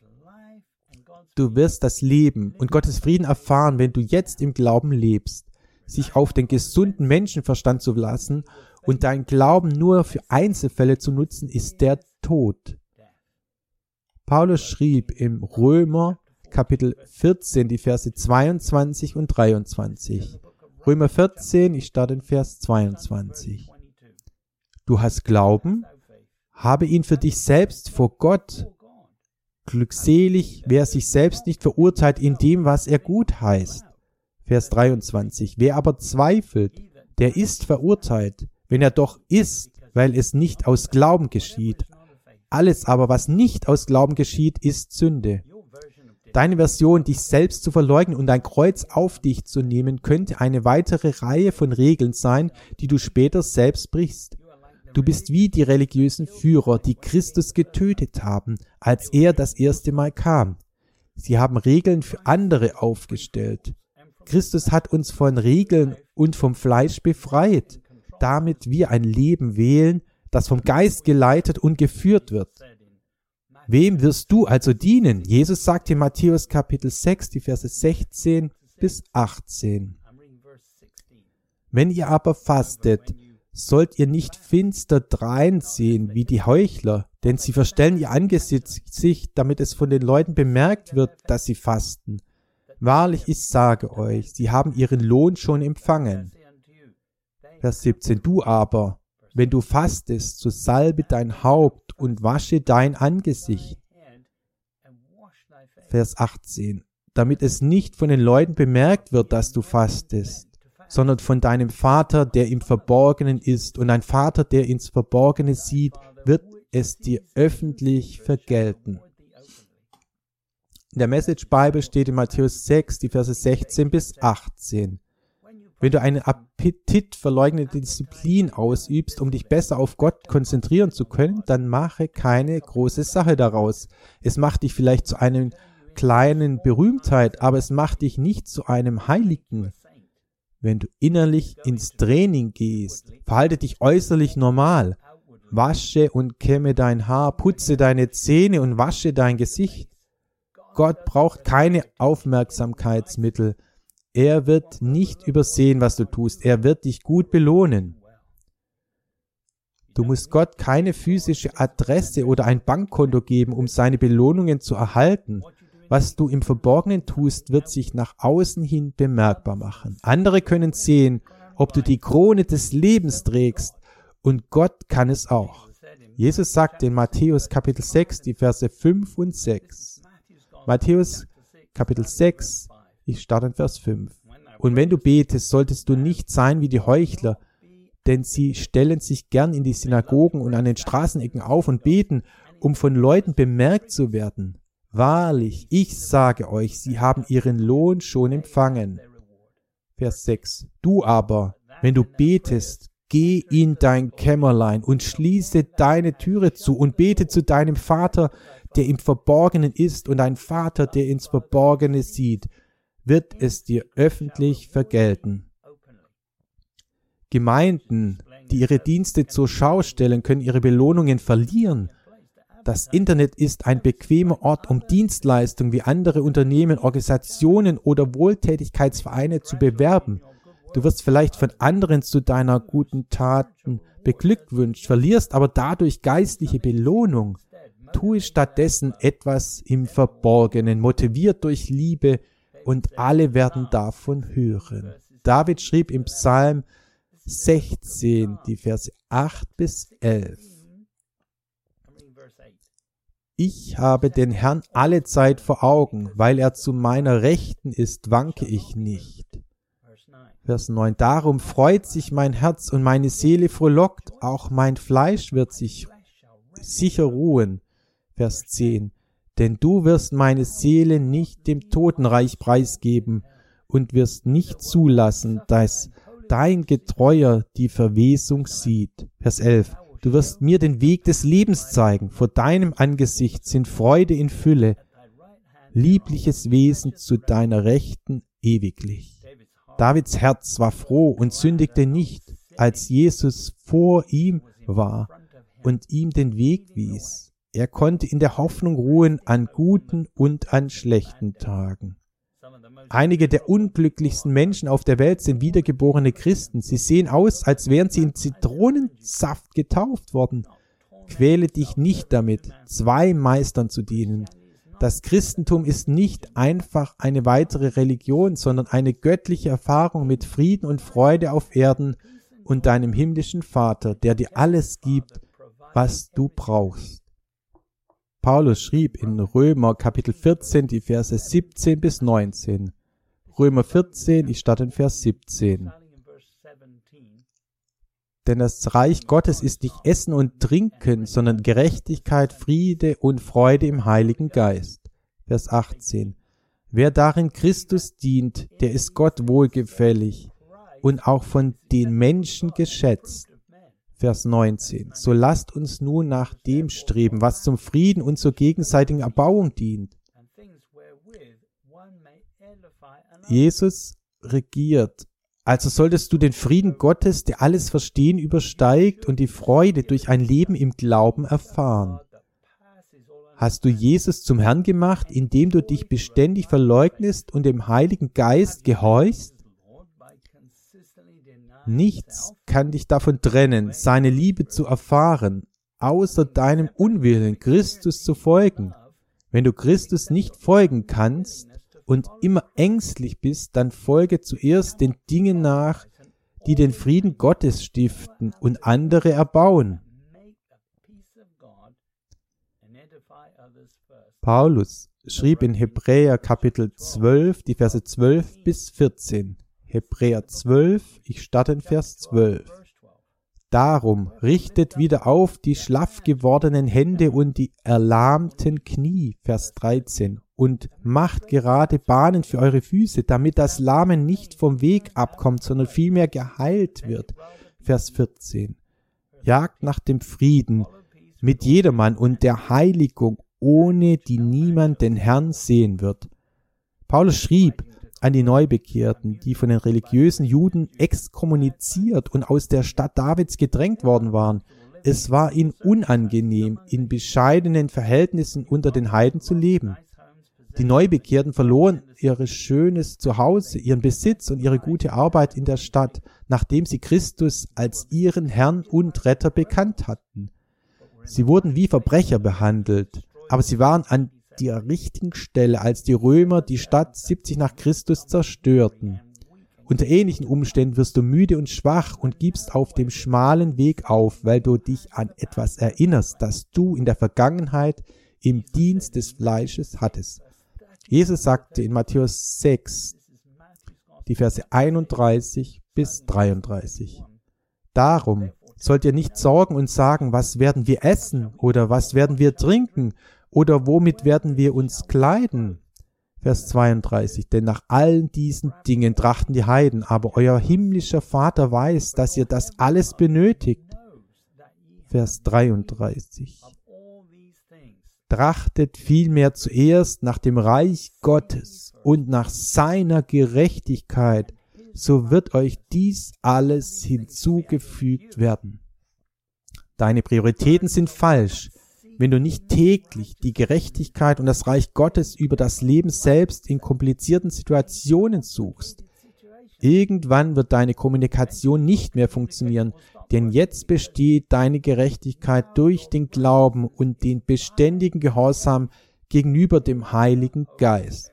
Du wirst das Leben und Gottes Frieden erfahren, wenn du jetzt im Glauben lebst. Sich auf den gesunden Menschenverstand zu lassen und deinen Glauben nur für Einzelfälle zu nutzen, ist der Tod. Paulus schrieb im Römer Kapitel vierzehn, die Verse zweiundzwanzig und dreiundzwanzig. Römer vierzehn, ich starte in Vers zweiundzwanzig. Du hast Glauben, habe ihn für dich selbst vor Gott. Glückselig, wer sich selbst nicht verurteilt in dem, was er gut heißt. Vers dreiundzwanzig. Wer aber zweifelt, der ist verurteilt, wenn er doch ist, weil es nicht aus Glauben geschieht. Alles aber, was nicht aus Glauben geschieht, ist Sünde. Deine Version, dich selbst zu verleugnen und dein Kreuz auf dich zu nehmen, könnte eine weitere Reihe von Regeln sein, die du später selbst brichst. Du bist wie die religiösen Führer, die Christus getötet haben, als er das erste Mal kam. Sie haben Regeln für andere aufgestellt. Christus hat uns von Regeln und vom Fleisch befreit, damit wir ein Leben wählen, das vom Geist geleitet und geführt wird. Wem wirst du also dienen? Jesus sagt in Matthäus Kapitel sechs, die Verse sechzehn bis achtzehn. Wenn ihr aber fastet, sollt ihr nicht finster dreinsehen wie die Heuchler, denn sie verstellen ihr Angesicht, damit es von den Leuten bemerkt wird, dass sie fasten. Wahrlich, ich sage euch, sie haben ihren Lohn schon empfangen. Vers siebzehn. Du aber, wenn du fastest, so salbe dein Haupt und wasche dein Angesicht. Vers achtzehn. Damit es nicht von den Leuten bemerkt wird, dass du fastest, sondern von deinem Vater, der im Verborgenen ist. Und ein Vater, der ins Verborgene sieht, wird es dir öffentlich vergelten. In der Message Bible steht in Matthäus sechs, die Verse sechzehn bis achtzehn. Wenn du eine appetitverleugnende Disziplin ausübst, um dich besser auf Gott konzentrieren zu können, dann mache keine große Sache daraus. Es macht dich vielleicht zu einer kleinen Berühmtheit, aber es macht dich nicht zu einem Heiligen. Wenn du innerlich ins Training gehst, verhalte dich äußerlich normal. Wasche und kämme dein Haar, putze deine Zähne und wasche dein Gesicht. Gott braucht keine Aufmerksamkeitsmittel. Er wird nicht übersehen, was du tust. Er wird dich gut belohnen. Du musst Gott keine physische Adresse oder ein Bankkonto geben, um seine Belohnungen zu erhalten. Was du im Verborgenen tust, wird sich nach außen hin bemerkbar machen. Andere können sehen, ob du die Krone des Lebens trägst, und Gott kann es auch. Jesus sagt in Matthäus Kapitel sechs, die Verse fünf und sechs. Matthäus Kapitel sechs, ich starte in Vers fünf. Und wenn du betest, solltest du nicht sein wie die Heuchler, denn sie stellen sich gern in die Synagogen und an den Straßenecken auf und beten, um von Leuten bemerkt zu werden. Wahrlich, ich sage euch, sie haben ihren Lohn schon empfangen. Vers sechs. Du aber, wenn du betest, geh in dein Kämmerlein und schließe deine Türe zu und bete zu deinem Vater, der im Verborgenen ist, und dein Vater, der ins Verborgene sieht, wird es dir öffentlich vergelten. Gemeinden, die ihre Dienste zur Schau stellen, können ihre Belohnungen verlieren. Das Internet ist ein bequemer Ort, um Dienstleistungen wie andere Unternehmen, Organisationen oder Wohltätigkeitsvereine zu bewerben. Du wirst vielleicht von anderen zu deiner guten Taten beglückwünscht, verlierst aber dadurch geistliche Belohnung. Tue stattdessen etwas im Verborgenen, motiviert durch Liebe, und alle werden davon hören. David schrieb im Psalm sechzehn, die Verse acht bis elf. Ich habe den Herrn alle Zeit vor Augen, weil er zu meiner Rechten ist, wanke ich nicht. Vers neun. Darum freut sich mein Herz und meine Seele frohlockt, auch mein Fleisch wird sich sicher ruhen. Vers zehn. Denn du wirst meine Seele nicht dem Totenreich preisgeben und wirst nicht zulassen, dass dein Getreuer die Verwesung sieht. Vers elf. Du wirst mir den Weg des Lebens zeigen. Vor deinem Angesicht sind Freude in Fülle, liebliches Wesen zu deiner Rechten ewiglich. Davids Herz war froh und sündigte nicht, als Jesus vor ihm war und ihm den Weg wies. Er konnte in der Hoffnung ruhen an guten und an schlechten Tagen. Einige der unglücklichsten Menschen auf der Welt sind wiedergeborene Christen. Sie sehen aus, als wären sie in Zitronensaft getauft worden. Quäle dich nicht damit, zwei Meistern zu dienen. Das Christentum ist nicht einfach eine weitere Religion, sondern eine göttliche Erfahrung mit Frieden und Freude auf Erden und deinem himmlischen Vater, der dir alles gibt, was du brauchst. Paulus schrieb in Römer Kapitel vierzehn, die Verse siebzehn bis neunzehn. Römer vierzehn, ich starte in Vers siebzehn. Denn das Reich Gottes ist nicht Essen und Trinken, sondern Gerechtigkeit, Friede und Freude im Heiligen Geist. Vers achtzehn. Wer darin Christus dient, der ist Gott wohlgefällig und auch von den Menschen geschätzt. Vers neunzehn. So lasst uns nun nach dem streben, was zum Frieden und zur gegenseitigen Erbauung dient. Jesus regiert. Also solltest du den Frieden Gottes, der alles Verstehen übersteigt, und die Freude durch ein Leben im Glauben erfahren. Hast du Jesus zum Herrn gemacht, indem du dich beständig verleugnest und dem Heiligen Geist gehorchst? Nichts kann dich davon trennen, seine Liebe zu erfahren, außer deinem Unwillen, Christus zu folgen. Wenn du Christus nicht folgen kannst und immer ängstlich bist, dann folge zuerst den Dingen nach, die den Frieden Gottes stiften und andere erbauen. Paulus schrieb in Hebräer Kapitel zwölf, die Verse zwölf bis vierzehn. Hebräer zwölf, ich starte in Vers zwölf. Darum richtet wieder auf die schlaff gewordenen Hände und die erlahmten Knie, Vers dreizehn, und macht gerade Bahnen für eure Füße, damit das Lahme nicht vom Weg abkommt, sondern vielmehr geheilt wird, Vers vierzehn. Jagt nach dem Frieden mit jedermann und der Heiligung, ohne die niemand den Herrn sehen wird. Paulus schrieb an die Neubekehrten, die von den religiösen Juden exkommuniziert und aus der Stadt Davids gedrängt worden waren. Es war ihnen unangenehm, in bescheidenen Verhältnissen unter den Heiden zu leben. Die Neubekehrten verloren ihr schönes Zuhause, ihren Besitz und ihre gute Arbeit in der Stadt, nachdem sie Christus als ihren Herrn und Retter bekannt hatten. Sie wurden wie Verbrecher behandelt, aber sie waren an der richtigen Stelle, als die Römer die Stadt siebzig nach Christus zerstörten. Unter ähnlichen Umständen wirst du müde und schwach und gibst auf dem schmalen Weg auf, weil du dich an etwas erinnerst, das du in der Vergangenheit im Dienst des Fleisches hattest. Jesus sagte in Matthäus sechs, die Verse einunddreißig bis dreiunddreißig, darum sollt ihr nicht sorgen und sagen, was werden wir essen oder was werden wir trinken oder womit werden wir uns kleiden? Vers zweiunddreißig, denn nach allen diesen Dingen trachten die Heiden, aber euer himmlischer Vater weiß, dass ihr das alles benötigt. Vers dreiunddreißig, trachtet vielmehr zuerst nach dem Reich Gottes und nach seiner Gerechtigkeit, so wird euch dies alles hinzugefügt werden. Deine Prioritäten sind falsch, wenn du nicht täglich die Gerechtigkeit und das Reich Gottes über das Leben selbst in komplizierten Situationen suchst. Irgendwann wird deine Kommunikation nicht mehr funktionieren, denn jetzt besteht deine Gerechtigkeit durch den Glauben und den beständigen Gehorsam gegenüber dem Heiligen Geist.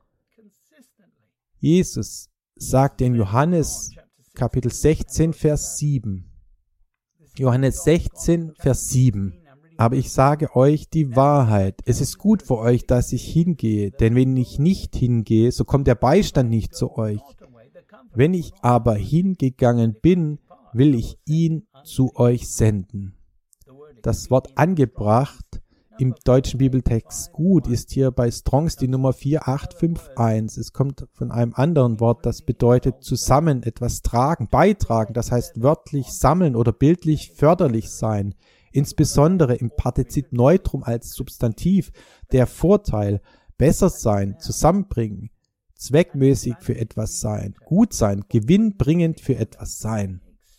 Jesus sagte in Johannes Kapitel sechzehn, Vers sieben. Johannes sechzehn, Vers sieben. Aber ich sage euch die Wahrheit. Es ist gut für euch, dass ich hingehe, denn wenn ich nicht hingehe, so kommt der Beistand nicht zu euch. Wenn ich aber hingegangen bin, will ich ihn zu euch senden. Das Wort angebracht im deutschen Bibeltext gut ist hier bei Strongs die Nummer vier acht fünf eins. Es kommt von einem anderen Wort, das bedeutet zusammen etwas tragen, beitragen, das heißt wörtlich sammeln oder bildlich förderlich sein. Insbesondere im Partizip Neutrum als Substantiv der Vorteil, besser sein, zusammenbringen, zweckmäßig für etwas sein, gut sein, gewinnbringend für etwas sein.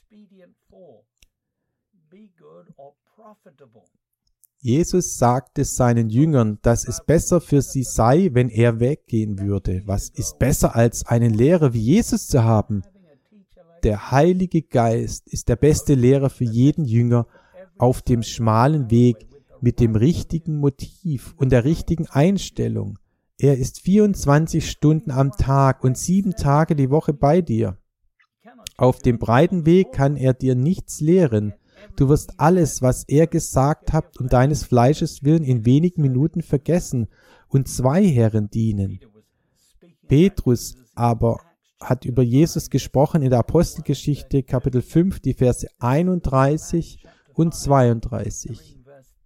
Jesus sagte seinen Jüngern, dass es besser für sie sei, wenn er weggehen würde. Was ist besser, als einen Lehrer wie Jesus zu haben? Der Heilige Geist ist der beste Lehrer für jeden Jünger auf dem schmalen Weg mit dem richtigen Motiv und der richtigen Einstellung. Er ist vierundzwanzig Stunden am Tag und sieben Tage die Woche bei dir. Auf dem breiten Weg kann er dir nichts lehren. Du wirst alles, was er gesagt hat, um deines Fleisches willen in wenigen Minuten vergessen und zwei Herren dienen. Petrus aber hat über Jesus gesprochen in der Apostelgeschichte Kapitel fünf, die Verse einunddreißig und zweiunddreißig.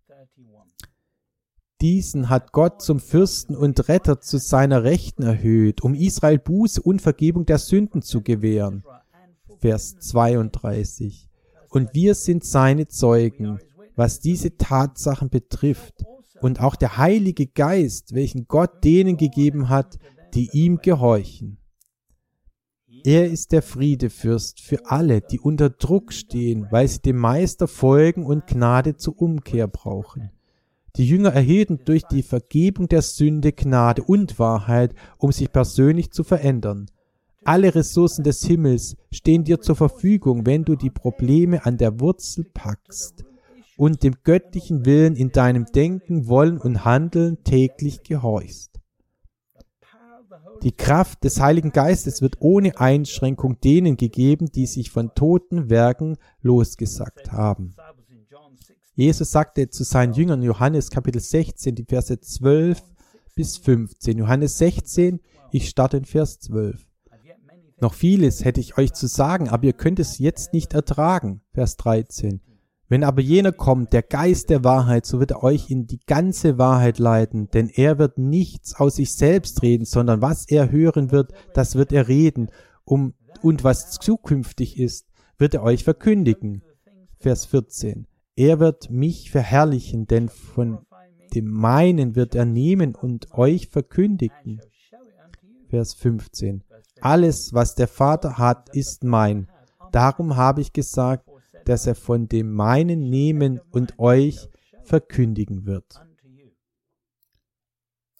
Diesen hat Gott zum Fürsten und Retter zu seiner Rechten erhöht, um Israel Buße und Vergebung der Sünden zu gewähren. Vers zweiunddreißig. Und wir sind seine Zeugen, was diese Tatsachen betrifft, und auch der Heilige Geist, welchen Gott denen gegeben hat, die ihm gehorchen. Er ist der Friedefürst für alle, die unter Druck stehen, weil sie dem Meister folgen und Gnade zur Umkehr brauchen. Die Jünger erhielten durch die Vergebung der Sünde Gnade und Wahrheit, um sich persönlich zu verändern. Alle Ressourcen des Himmels stehen dir zur Verfügung, wenn du die Probleme an der Wurzel packst und dem göttlichen Willen in deinem Denken, Wollen und Handeln täglich gehorchst. Die Kraft des Heiligen Geistes wird ohne Einschränkung denen gegeben, die sich von toten Werken losgesagt haben. Jesus sagte zu seinen Jüngern Johannes Kapitel sechzehn, die Verse zwölf bis fünfzehn. Johannes sechzehn, ich starte in Vers zwölf. Noch vieles hätte ich euch zu sagen, aber ihr könnt es jetzt nicht ertragen. Vers dreizehn. Wenn aber jener kommt, der Geist der Wahrheit, so wird er euch in die ganze Wahrheit leiten, denn er wird nichts aus sich selbst reden, sondern was er hören wird, das wird er reden, um, und was zukünftig ist, wird er euch verkündigen. Vers vierzehn. Er wird mich verherrlichen, denn von dem meinen wird er nehmen und euch verkündigen. Vers fünfzehn. Alles, was der Vater hat, ist mein. Darum habe ich gesagt, dass er von dem meinen nehmen und euch verkündigen wird.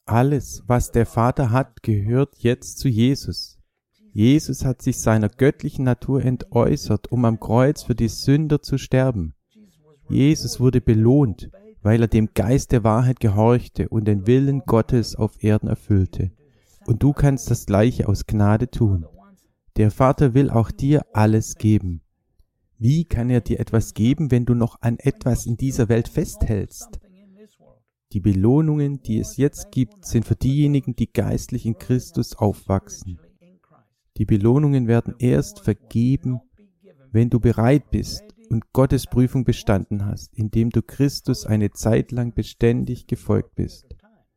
Alles, was der Vater hat, gehört jetzt zu Jesus. Jesus hat sich seiner göttlichen Natur entäußert, um am Kreuz für die Sünder zu sterben. Jesus wurde belohnt, weil er dem Geist der Wahrheit gehorchte und den Willen Gottes auf Erden erfüllte. Und du kannst das Gleiche aus Gnade tun. Der Vater will auch dir alles geben. Wie kann er dir etwas geben, wenn du noch an etwas in dieser Welt festhältst? Die Belohnungen, die es jetzt gibt, sind für diejenigen, die geistlich in Christus aufwachsen. Die Belohnungen werden erst vergeben, wenn du bereit bist und Gottes Prüfung bestanden hast, indem du Christus eine Zeit lang beständig gefolgt bist.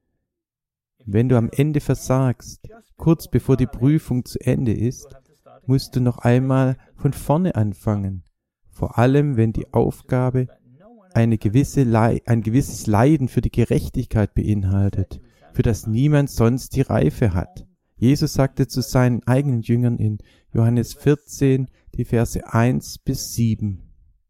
Wenn du am Ende versagst, kurz bevor die Prüfung zu Ende ist, musst du noch einmal von vorne anfangen, vor allem wenn die Aufgabe eine gewisse Le- ein gewisses Leiden für die Gerechtigkeit beinhaltet, für das niemand sonst die Reife hat. Jesus sagte zu seinen eigenen Jüngern in Johannes vierzehn, die Verse eins bis sieben.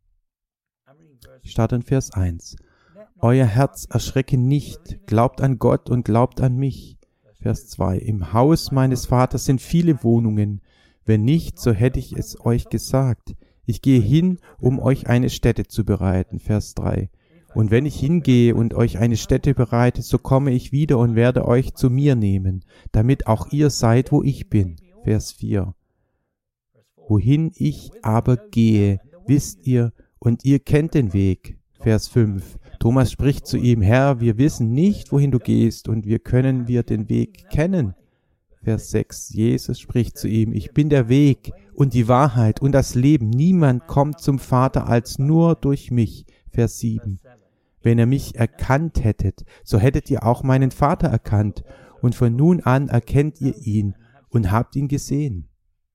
Ich starte in Vers eins. Euer Herz erschrecke nicht, glaubt an Gott und glaubt an mich. Vers zwei. Im Haus meines Vaters sind viele Wohnungen. Wenn nicht, so hätte ich es euch gesagt. Ich gehe hin, um euch eine Stätte zu bereiten. Vers drei. Und wenn ich hingehe und euch eine Stätte bereite, so komme ich wieder und werde euch zu mir nehmen, damit auch ihr seid, wo ich bin. Vers vier. Wohin ich aber gehe, wisst ihr, und ihr kennt den Weg. Vers fünf. Thomas spricht zu ihm, Herr, wir wissen nicht, wohin du gehst, und wie können wir den Weg kennen? Vers sechs. Jesus spricht zu ihm, ich bin der Weg und die Wahrheit und das Leben. Niemand kommt zum Vater als nur durch mich. Vers sieben. Wenn ihr mich erkannt hättet, so hättet ihr auch meinen Vater erkannt, und von nun an erkennt ihr ihn und habt ihn gesehen.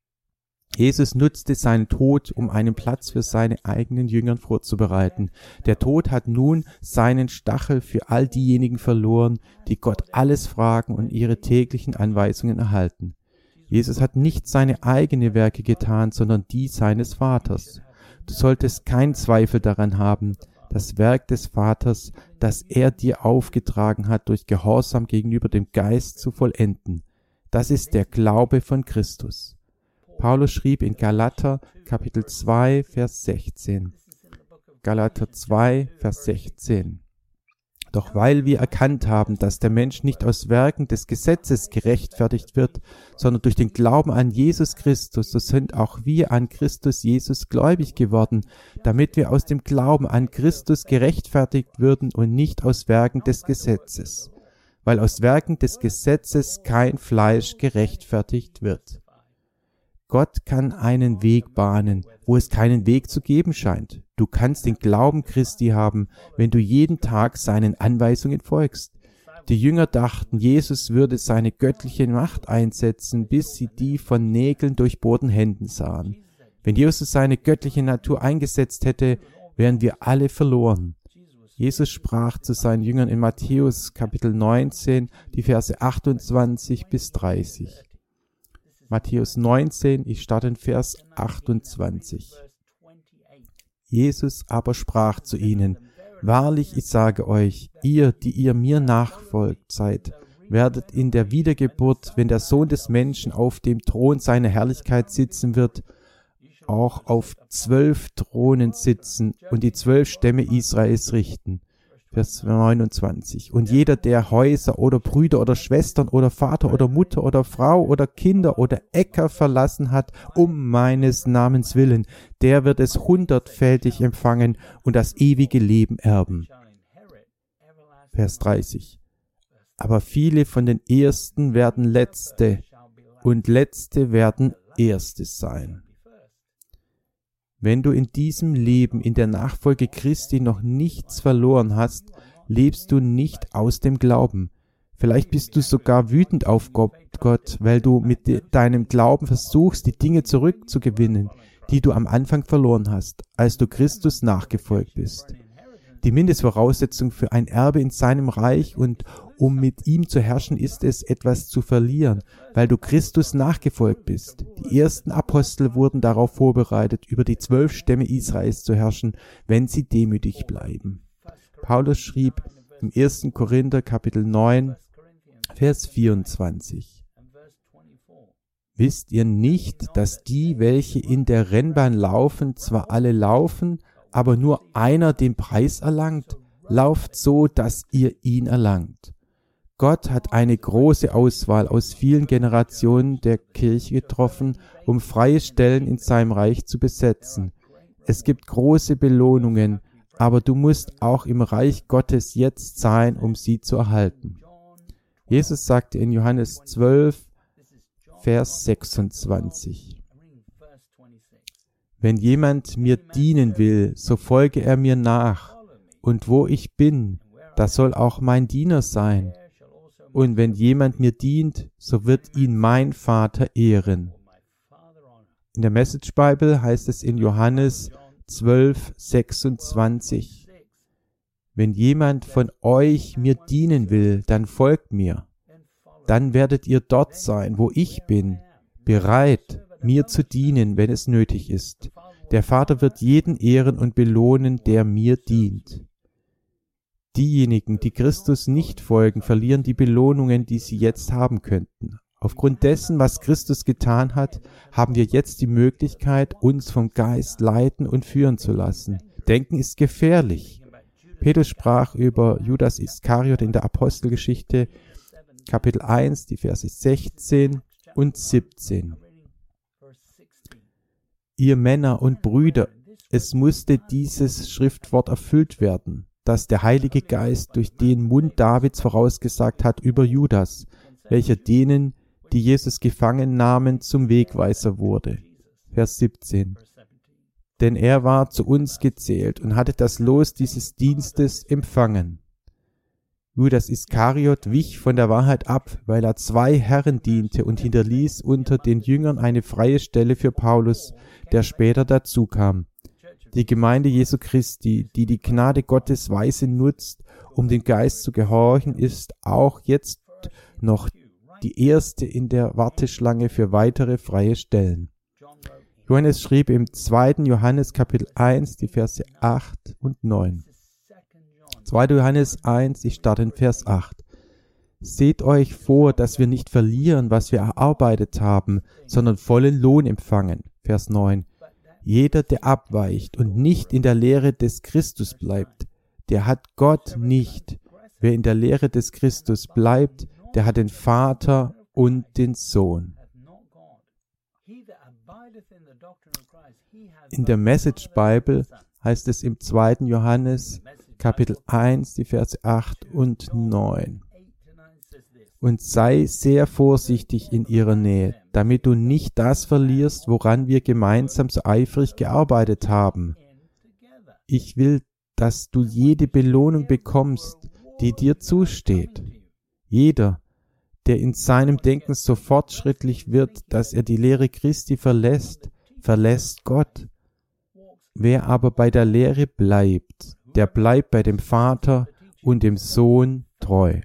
Jesus nutzte seinen Tod, um einen Platz für seine eigenen Jünger vorzubereiten. Der Tod hat nun seinen Stachel für all diejenigen verloren, die Gott alles fragen und ihre täglichen Anweisungen erhalten. Jesus hat nicht seine eigenen Werke getan, sondern die seines Vaters. Du solltest keinen Zweifel daran haben, das Werk des Vaters, das er dir aufgetragen hat, durch Gehorsam gegenüber dem Geist zu vollenden. Das ist der Glaube von Christus. Paulus schrieb in Galater Kapitel zwei, Vers sechzehn. Galater zwei, Vers sechzehn. Doch weil wir erkannt haben, dass der Mensch nicht aus Werken des Gesetzes gerechtfertigt wird, sondern durch den Glauben an Jesus Christus, so sind auch wir an Christus Jesus gläubig geworden, damit wir aus dem Glauben an Christus gerechtfertigt würden und nicht aus Werken des Gesetzes, weil aus Werken des Gesetzes kein Fleisch gerechtfertigt wird. Gott kann einen Weg bahnen, wo es keinen Weg zu geben scheint. Du kannst den Glauben Christi haben, wenn du jeden Tag seinen Anweisungen folgst. Die Jünger dachten, Jesus würde seine göttliche Macht einsetzen, bis sie die von Nägeln durchbohrten Händen sahen. Wenn Jesus seine göttliche Natur eingesetzt hätte, wären wir alle verloren. Jesus sprach zu seinen Jüngern in Matthäus Kapitel neunzehn, die Verse achtundzwanzig bis dreißig. Matthäus neunzehn, ich starte in Vers achtundzwanzig. Jesus aber sprach zu ihnen, wahrlich, ich sage euch, ihr, die ihr mir nachfolgt seid, werdet in der Wiedergeburt, wenn der Sohn des Menschen auf dem Thron seiner Herrlichkeit sitzen wird, auch auf zwölf Thronen sitzen und die zwölf Stämme Israels richten. Vers neunundzwanzig. Und jeder, der Häuser oder Brüder oder Schwestern oder Vater oder Mutter oder Frau oder Kinder oder Äcker verlassen hat, um meines Namens willen, der wird es hundertfältig empfangen und das ewige Leben erben. Vers dreißig. Aber viele von den Ersten werden Letzte und Letzte werden Erste sein. Wenn du in diesem Leben, in der Nachfolge Christi noch nichts verloren hast, lebst du nicht aus dem Glauben. Vielleicht bist du sogar wütend auf Gott, weil du mit de- deinem Glauben versuchst, die Dinge zurückzugewinnen, die du am Anfang verloren hast, als du Christus nachgefolgt bist. Die Mindestvoraussetzung für ein Erbe in seinem Reich und um mit ihm zu herrschen, ist es, etwas zu verlieren, weil du Christus nachgefolgt bist. Die ersten Apostel wurden darauf vorbereitet, über die zwölf Stämme Israels zu herrschen, wenn sie demütig bleiben. Paulus schrieb im ersten Korinther Kapitel neun, Vers vierundzwanzig. Wisst ihr nicht, dass die, welche in der Rennbahn laufen, zwar alle laufen, aber nur einer den Preis erlangt? Lauft so, dass ihr ihn erlangt. Gott hat eine große Auswahl aus vielen Generationen der Kirche getroffen, um freie Stellen in seinem Reich zu besetzen. Es gibt große Belohnungen, aber du musst auch im Reich Gottes jetzt sein, um sie zu erhalten. Jesus sagte in Johannes zwölf, Vers sechsundzwanzig: Wenn jemand mir dienen will, so folge er mir nach, und wo ich bin, da soll auch mein Diener sein. Und wenn jemand mir dient, so wird ihn mein Vater ehren. In der Message Bible heißt es in Johannes zwölf, sechsundzwanzig: Wenn jemand von euch mir dienen will, dann folgt mir. Dann werdet ihr dort sein, wo ich bin, bereit, mir zu dienen, wenn es nötig ist. Der Vater wird jeden ehren und belohnen, der mir dient. Diejenigen, die Christus nicht folgen, verlieren die Belohnungen, die sie jetzt haben könnten. Aufgrund dessen, was Christus getan hat, haben wir jetzt die Möglichkeit, uns vom Geist leiten und führen zu lassen. Denken ist gefährlich. Petrus sprach über Judas Iskariot in der Apostelgeschichte, Kapitel eins, die Verse sechzehn und siebzehn. Ihr Männer und Brüder, es musste dieses Schriftwort erfüllt werden, das der Heilige Geist durch den Mund Davids vorausgesagt hat über Judas, welcher denen, die Jesus gefangen nahmen, zum Wegweiser wurde. Vers siebzehn. Denn er war zu uns gezählt und hatte das Los dieses Dienstes empfangen. Judas Iskariot wich von der Wahrheit ab, weil er zwei Herren diente und hinterließ unter den Jüngern eine freie Stelle für Paulus, der später dazukam. Die Gemeinde Jesu Christi, die die Gnade Gottes weise nutzt, um dem Geist zu gehorchen, ist auch jetzt noch die erste in der Warteschlange für weitere freie Stellen. Johannes schrieb im zweiten Johannes Kapitel eins die Verse acht und neun. zweiter Johannes eins, ich starte in Vers acht. Seht euch vor, dass wir nicht verlieren, was wir erarbeitet haben, sondern vollen Lohn empfangen. Vers neun. Jeder, der abweicht und nicht in der Lehre des Christus bleibt, der hat Gott nicht. Wer in der Lehre des Christus bleibt, der hat den Vater und den Sohn. In der Message Bible heißt es im zweiten Johannes, Kapitel eins, die Verse acht und neun. Und sei sehr vorsichtig in ihrer Nähe, damit du nicht das verlierst, woran wir gemeinsam so eifrig gearbeitet haben. Ich will, dass du jede Belohnung bekommst, die dir zusteht. Jeder, der in seinem Denken so fortschrittlich wird, dass er die Lehre Christi verlässt, verlässt Gott. Wer aber bei der Lehre bleibt, der bleibt bei dem Vater und dem Sohn treu.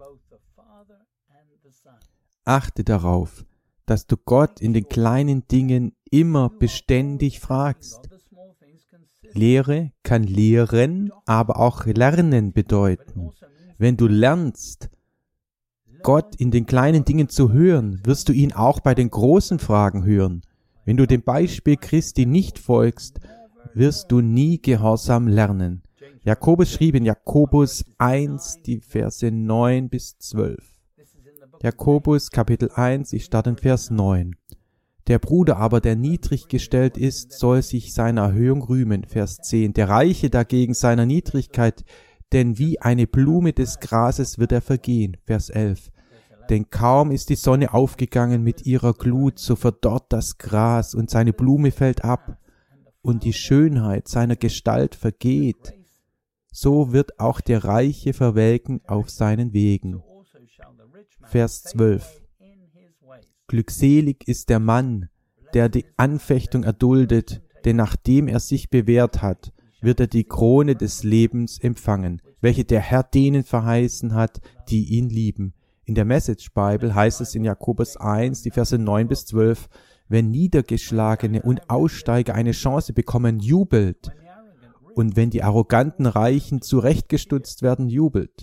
Achte darauf, dass du Gott in den kleinen Dingen immer beständig fragst. Lehre kann lehren, aber auch lernen bedeuten. Wenn du lernst, Gott in den kleinen Dingen zu hören, wirst du ihn auch bei den großen Fragen hören. Wenn du dem Beispiel Christi nicht folgst, wirst du nie Gehorsam lernen. Jakobus schrieb in Jakobus eins, die Verse neun bis zwölf. Jakobus Kapitel eins, ich starte in Vers neun. Der Bruder aber, der niedrig gestellt ist, soll sich seiner Erhöhung rühmen. Vers zehn. Der Reiche dagegen seiner Niedrigkeit, denn wie eine Blume des Grases wird er vergehen. Vers elf. Denn kaum ist die Sonne aufgegangen mit ihrer Glut, so verdorrt das Gras und seine Blume fällt ab und die Schönheit seiner Gestalt vergeht. So wird auch der Reiche verwelken auf seinen Wegen. Vers zwölf. Glückselig ist der Mann, der die Anfechtung erduldet, denn nachdem er sich bewährt hat, wird er die Krone des Lebens empfangen, welche der Herr denen verheißen hat, die ihn lieben. In der Message Bible heißt es in Jakobus eins, die Verse neun bis zwölf, wenn Niedergeschlagene und Aussteiger eine Chance bekommen, jubelt. Und wenn die arroganten Reichen zurechtgestutzt werden, jubelt.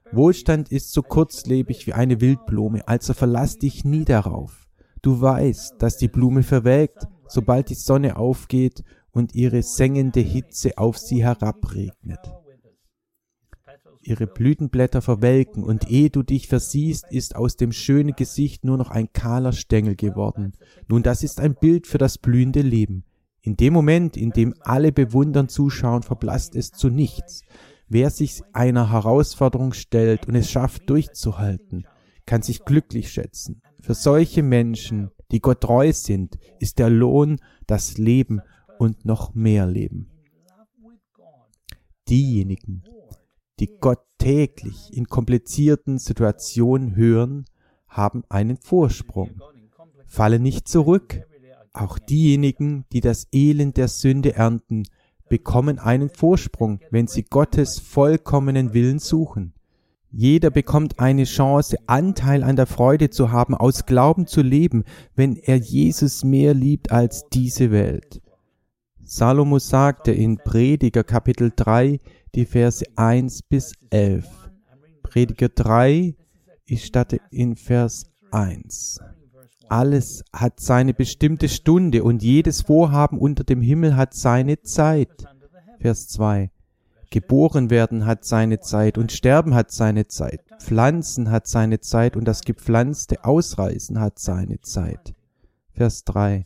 Wohlstand ist so kurzlebig wie eine Wildblume, also verlass dich nie darauf. Du weißt, dass die Blume verwelkt, sobald die Sonne aufgeht und ihre sengende Hitze auf sie herabregnet. Ihre Blütenblätter verwelken, und ehe du dich versiehst, ist aus dem schönen Gesicht nur noch ein kahler Stängel geworden. Nun, das ist ein Bild für das blühende Leben. In dem Moment, in dem alle bewundern zuschauen, verblasst es zu nichts. Wer sich einer Herausforderung stellt und es schafft, durchzuhalten, kann sich glücklich schätzen. Für solche Menschen, die Gott treu sind, ist der Lohn das Leben und noch mehr Leben. Diejenigen, die Gott täglich in komplizierten Situationen hören, haben einen Vorsprung. Falle nicht zurück. Auch diejenigen, die das Elend der Sünde ernten, bekommen einen Vorsprung, wenn sie Gottes vollkommenen Willen suchen. Jeder bekommt eine Chance, Anteil an der Freude zu haben, aus Glauben zu leben, wenn er Jesus mehr liebt als diese Welt. Salomo sagte in Prediger Kapitel drei, die Verse eins bis elf. Prediger drei, ich starte in Vers eins. Alles hat seine bestimmte Stunde und jedes Vorhaben unter dem Himmel hat seine Zeit. Vers zwei. Geboren werden hat seine Zeit und Sterben hat seine Zeit. Pflanzen hat seine Zeit und das Gepflanzte Ausreißen hat seine Zeit. Vers drei.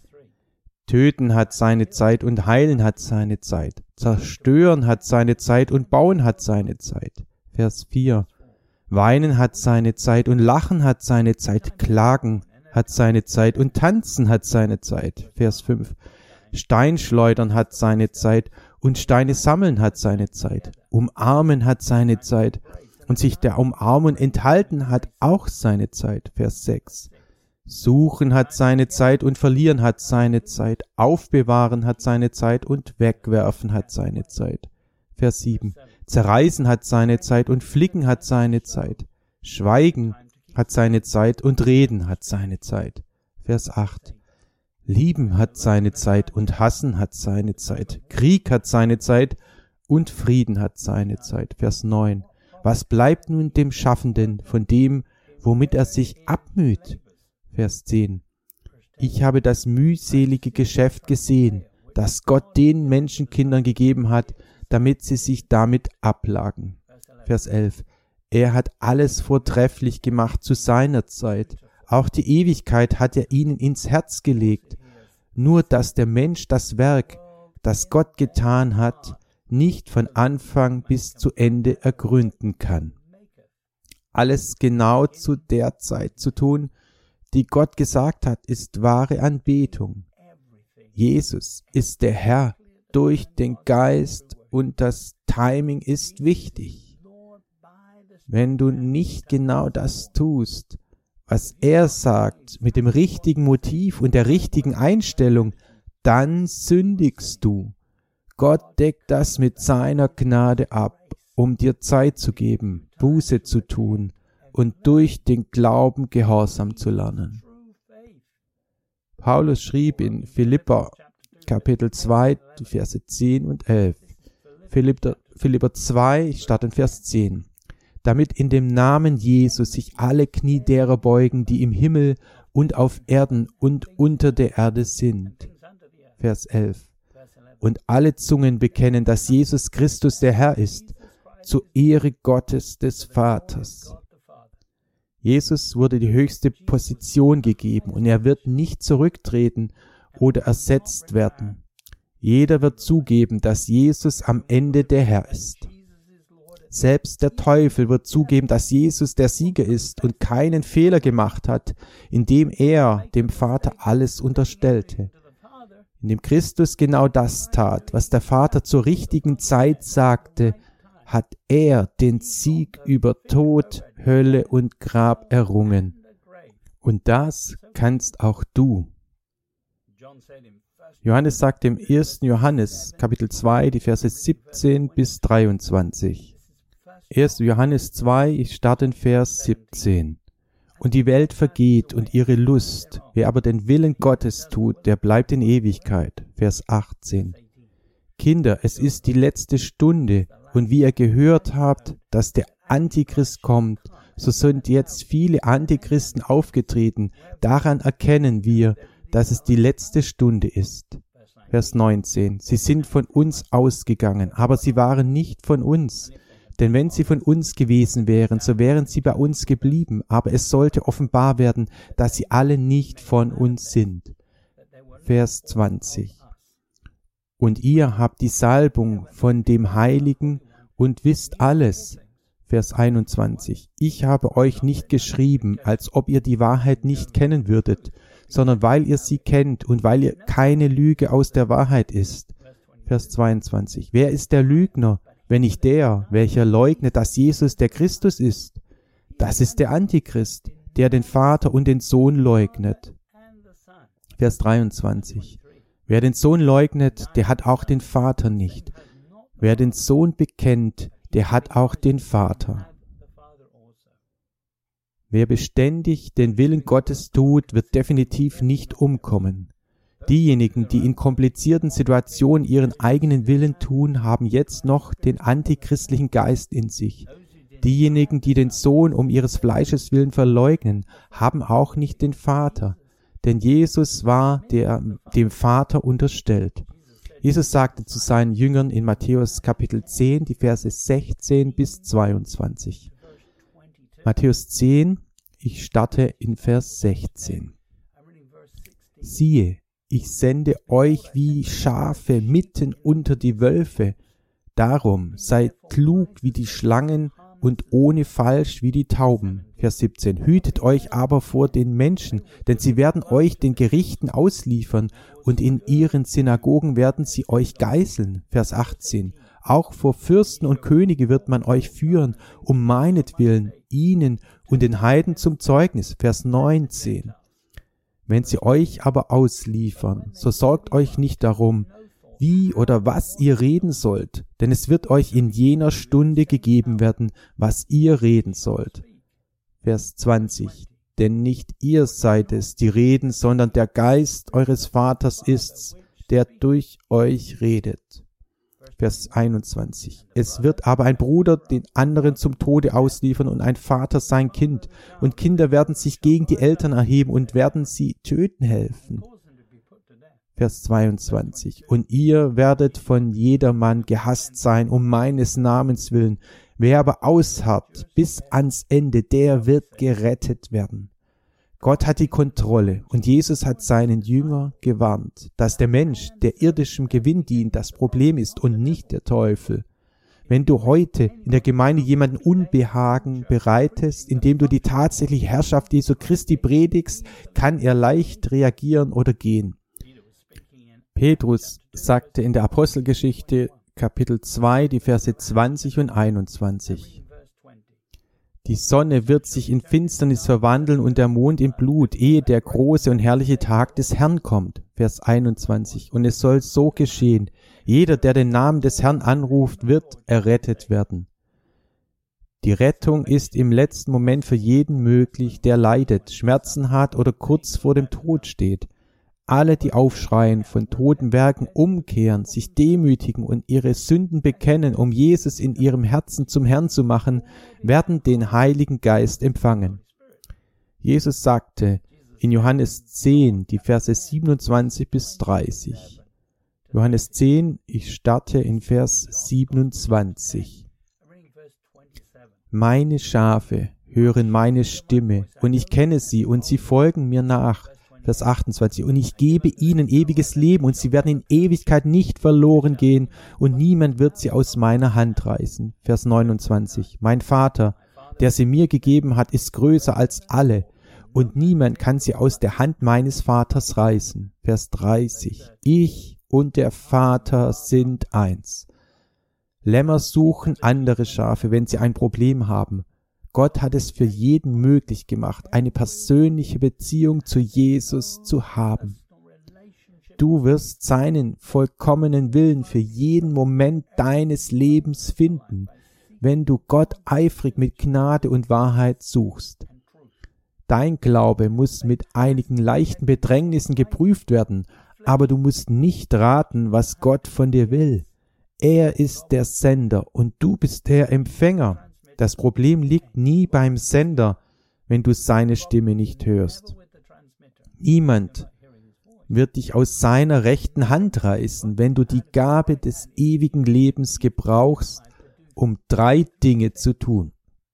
Töten hat seine Zeit und heilen hat seine Zeit. Zerstören hat seine Zeit und bauen hat seine Zeit. Vers vier. Weinen hat seine Zeit und lachen hat seine Zeit. Klagen hat seine Zeit und tanzen hat seine Zeit. Vers fünf. Steinschleudern hat seine Zeit und Steine sammeln hat seine Zeit. Umarmen hat seine Zeit und sich der Umarmung enthalten hat auch seine Zeit. Vers sechs. Suchen hat seine Zeit und verlieren hat seine Zeit. Aufbewahren hat seine Zeit und wegwerfen hat seine Zeit. Vers sieben. Zerreißen hat seine Zeit und flicken hat seine Zeit. Schweigen hat seine Zeit und reden hat seine Zeit. Vers acht. Lieben hat seine Zeit und hassen hat seine Zeit. Krieg hat seine Zeit und Frieden hat seine Zeit. Vers neun. Was bleibt nun dem Schaffenden von dem, womit er sich abmüht? Vers zehn. Ich habe das mühselige Geschäft gesehen, das Gott den Menschenkindern gegeben hat, damit sie sich damit ablagen. Vers elf. Er hat alles vortrefflich gemacht zu seiner Zeit. Auch die Ewigkeit hat er ihnen ins Herz gelegt. Nur dass der Mensch das Werk, das Gott getan hat, nicht von Anfang bis zu Ende ergründen kann. Alles genau zu der Zeit zu tun, die Gott gesagt hat, ist wahre Anbetung. Jesus ist der Herr durch den Geist und das Timing ist wichtig. Wenn du nicht genau das tust, was er sagt, mit dem richtigen Motiv und der richtigen Einstellung, dann sündigst du. Gott deckt das mit seiner Gnade ab, um dir Zeit zu geben, Buße zu tun und durch den Glauben Gehorsam zu lernen. Paulus schrieb in Philipper Kapitel zwei, die Verse zehn und elf. Philipper, Philipper zwei, ich starte in Vers zehn. Damit in dem Namen Jesus sich alle Knie derer beugen, die im Himmel und auf Erden und unter der Erde sind. Vers elf. Und alle Zungen bekennen, dass Jesus Christus der Herr ist, zur Ehre Gottes des Vaters. Jesus wurde die höchste Position gegeben und er wird nicht zurücktreten oder ersetzt werden. Jeder wird zugeben, dass Jesus am Ende der Herr ist. Selbst der Teufel wird zugeben, dass Jesus der Sieger ist und keinen Fehler gemacht hat, indem er dem Vater alles unterstellte. Indem Christus genau das tat, was der Vater zur richtigen Zeit sagte, hat er den Sieg über Tod, Hölle und Grab errungen. Und das kannst auch du. Johannes sagt im ersten Johannes, Kapitel zwei, die Verse siebzehn bis dreiundzwanzig. erster Johannes zwei, ich starte in Vers siebzehn. Und die Welt vergeht und ihre Lust, wer aber den Willen Gottes tut, der bleibt in Ewigkeit. Vers achtzehn. Kinder, es ist die letzte Stunde, und wie ihr gehört habt, dass der Antichrist kommt, so sind jetzt viele Antichristen aufgetreten. Daran erkennen wir, dass es die letzte Stunde ist. Vers neunzehn. Sie sind von uns ausgegangen, aber sie waren nicht von uns. Denn wenn sie von uns gewesen wären, so wären sie bei uns geblieben. Aber es sollte offenbar werden, dass sie alle nicht von uns sind. Vers zwanzig. Und ihr habt die Salbung von dem Heiligen und wisst alles. Vers einundzwanzig. Ich habe euch nicht geschrieben, als ob ihr die Wahrheit nicht kennen würdet, sondern weil ihr sie kennt und weil ihr keine Lüge aus der Wahrheit ist. Vers zweiundzwanzig. Wer ist der Lügner, wenn nicht der, welcher leugnet, dass Jesus der Christus ist? Das ist der Antichrist, der den Vater und den Sohn leugnet. Vers dreiundzwanzig. Wer den Sohn leugnet, der hat auch den Vater nicht. Wer den Sohn bekennt, der hat auch den Vater. Wer beständig den Willen Gottes tut, wird definitiv nicht umkommen. Diejenigen, die in komplizierten Situationen ihren eigenen Willen tun, haben jetzt noch den antichristlichen Geist in sich. Diejenigen, die den Sohn um ihres Fleisches willen verleugnen, haben auch nicht den Vater. Denn Jesus war der, dem Vater unterstellt. Jesus sagte zu seinen Jüngern in Matthäus Kapitel zehn, die Verse sechzehn bis zweiundzwanzig. Matthäus zehn, ich starte in Vers sechzehn. Siehe, ich sende euch wie Schafe mitten unter die Wölfe. Darum seid klug wie die Schlangen und ohne Falsch wie die Tauben. Vers siebzehn. Hütet euch aber vor den Menschen, denn sie werden euch den Gerichten ausliefern und in ihren Synagogen werden sie euch geißeln. Vers achtzehn. Auch vor Fürsten und Könige wird man euch führen, um meinetwillen, ihnen und den Heiden zum Zeugnis. Vers neunzehn. Wenn sie euch aber ausliefern, so sorgt euch nicht darum, wie oder was ihr reden sollt, denn es wird euch in jener Stunde gegeben werden, was ihr reden sollt. Vers zwanzig. Denn nicht ihr seid es, die reden, sondern der Geist eures Vaters ist's, der durch euch redet. Vers einundzwanzig. Es wird aber ein Bruder den anderen zum Tode ausliefern und ein Vater sein Kind, und Kinder werden sich gegen die Eltern erheben und werden sie töten helfen. Vers zweiundzwanzig. Und ihr werdet von jedermann gehasst sein, um meines Namens willen. Wer aber ausharrt bis ans Ende, der wird gerettet werden. Gott hat die Kontrolle und Jesus hat seinen Jünger gewarnt, dass der Mensch, der irdischem Gewinn dient, das Problem ist und nicht der Teufel. Wenn du heute in der Gemeinde jemanden Unbehagen bereitest, indem du die tatsächliche Herrschaft Jesu Christi predigst, kann er leicht reagieren oder gehen. Petrus sagte in der Apostelgeschichte Kapitel zwei, die Verse zwanzig und einundzwanzig. Die Sonne wird sich in Finsternis verwandeln und der Mond in Blut, ehe der große und herrliche Tag des Herrn kommt. Vers einundzwanzig. Und es soll so geschehen. Jeder, der den Namen des Herrn anruft, wird errettet werden. Die Rettung ist im letzten Moment für jeden möglich, der leidet, Schmerzen hat oder kurz vor dem Tod steht. Alle, die aufschreien, von toten Werken umkehren, sich demütigen und ihre Sünden bekennen, um Jesus in ihrem Herzen zum Herrn zu machen, werden den Heiligen Geist empfangen. Jesus sagte in Johannes zehn, die Verse siebenundzwanzig bis dreißig. Johannes zehn, ich starte in Vers siebenundzwanzig. Meine Schafe hören meine Stimme, und ich kenne sie, und sie folgen mir nach. Vers achtundzwanzig. Und ich gebe ihnen ewiges Leben, und sie werden in Ewigkeit nicht verloren gehen, und niemand wird sie aus meiner Hand reißen. Vers neunundzwanzig. Mein Vater, der sie mir gegeben hat, ist größer als alle, und niemand kann sie aus der Hand meines Vaters reißen. Vers dreißig. Ich und der Vater sind eins. Lämmer suchen andere Schafe, wenn sie ein Problem haben. Gott hat es für jeden möglich gemacht, eine persönliche Beziehung zu Jesus zu haben. Du wirst seinen vollkommenen Willen für jeden Moment deines Lebens finden, wenn du Gott eifrig mit Gnade und Wahrheit suchst. Dein Glaube muss mit einigen leichten Bedrängnissen geprüft werden, aber du musst nicht raten, was Gott von dir will. Er ist der Sender und du bist der Empfänger. Das Problem liegt nie beim Sender, wenn du seine Stimme nicht hörst. Niemand wird dich aus seiner rechten Hand reißen, wenn du die Gabe des ewigen Lebens gebrauchst, um drei Dinge zu tun.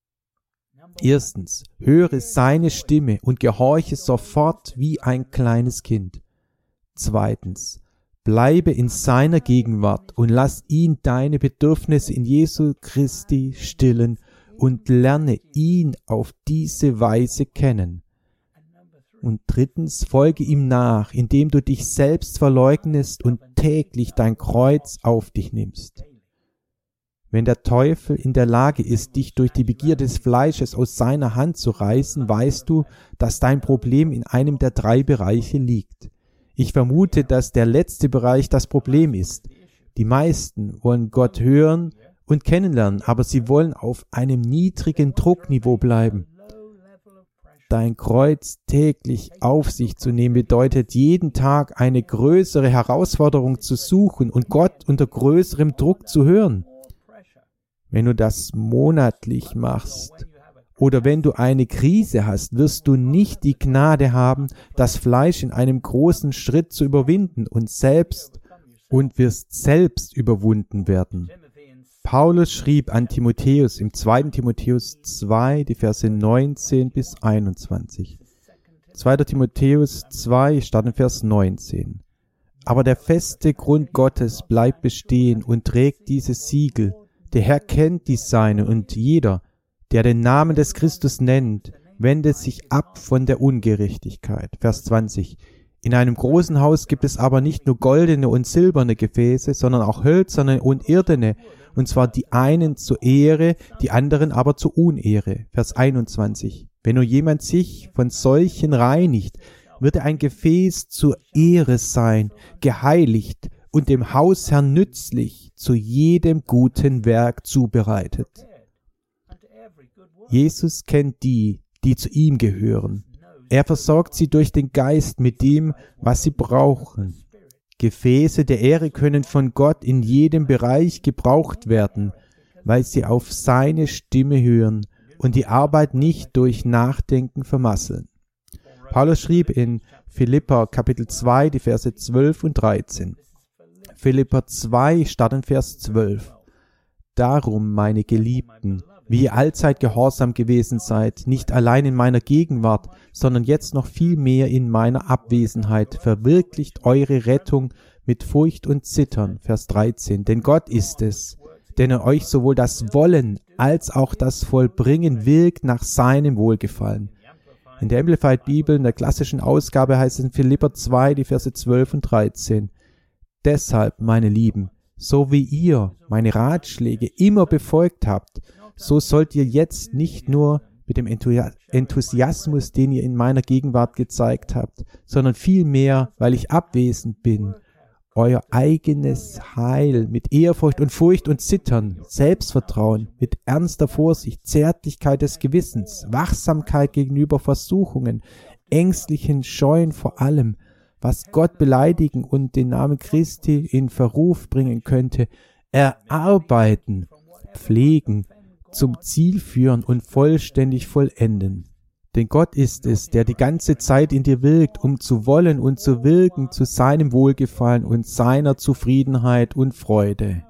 Erstens, höre seine Stimme und gehorche sofort wie ein kleines Kind. Zweitens, bleibe in seiner Gegenwart und lass ihn deine Bedürfnisse in Jesu Christi stillen und lerne ihn auf diese Weise kennen. Und drittens, folge ihm nach, indem du dich selbst verleugnest und täglich dein Kreuz auf dich nimmst. Wenn der Teufel in der Lage ist, dich durch die Begierde des Fleisches aus seiner Hand zu reißen, weißt du, dass dein Problem in einem der drei Bereiche liegt. Ich vermute, dass der letzte Bereich das Problem ist. Die meisten wollen Gott hören und kennenlernen, aber sie wollen auf einem niedrigen Druckniveau bleiben. Dein Kreuz täglich auf sich zu nehmen bedeutet, jeden Tag eine größere Herausforderung zu suchen und Gott unter größerem Druck zu hören. Wenn du das monatlich machst oder wenn du eine Krise hast, wirst du nicht die Gnade haben, das Fleisch in einem großen Schritt zu überwinden und selbst und wirst selbst überwunden werden. Paulus schrieb an Timotheus im zweiten Timotheus zwei, die Verse neunzehn bis einundzwanzig. zweiter Timotheus zwei, starten in Vers neunzehn. Aber der feste Grund Gottes bleibt bestehen und trägt dieses Siegel. Der Herr kennt die Seine und jeder, der den Namen des Christus nennt, wendet sich ab von der Ungerechtigkeit. Vers zwanzig. In einem großen Haus gibt es aber nicht nur goldene und silberne Gefäße, sondern auch hölzerne und irdene, und zwar die einen zur Ehre, die anderen aber zur Unehre. Vers einundzwanzig. Wenn nur jemand sich von solchen reinigt, wird er ein Gefäß zur Ehre sein, geheiligt und dem Hausherrn nützlich, zu jedem guten Werk zubereitet. Jesus kennt die, die zu ihm gehören. Er versorgt sie durch den Geist mit dem, was sie brauchen. Gefäße der Ehre können von Gott in jedem Bereich gebraucht werden, weil sie auf seine Stimme hören und die Arbeit nicht durch Nachdenken vermasseln. Paulus schrieb in Philipper Kapitel zwei, die Verse zwölf und dreizehn. Philipper zwei, starten in Vers zwölf. Darum, meine Geliebten, wie ihr allzeit gehorsam gewesen seid, nicht allein in meiner Gegenwart, sondern jetzt noch viel mehr in meiner Abwesenheit, verwirklicht eure Rettung mit Furcht und Zittern. Vers dreizehn. Denn Gott ist es, der in euch sowohl das Wollen als auch das Vollbringen wirkt nach seinem Wohlgefallen. In der Amplified Bibel, in der klassischen Ausgabe, heißt es in Philipper zwei, die Verse zwölf und dreizehn. Deshalb, meine Lieben, so wie ihr meine Ratschläge immer befolgt habt, so sollt ihr jetzt nicht nur mit dem Enthusiasmus, den ihr in meiner Gegenwart gezeigt habt, sondern vielmehr, weil ich abwesend bin, euer eigenes Heil mit Ehrfurcht und Furcht und Zittern, Selbstvertrauen, mit ernster Vorsicht, Zärtlichkeit des Gewissens, Wachsamkeit gegenüber Versuchungen, ängstlichen Scheuen vor allem, was Gott beleidigen und den Namen Christi in Verruf bringen könnte, erarbeiten, pflegen, zum Ziel führen und vollständig vollenden. Denn Gott ist es, der die ganze Zeit in dir wirkt, um zu wollen und zu wirken zu seinem Wohlgefallen und seiner Zufriedenheit und Freude.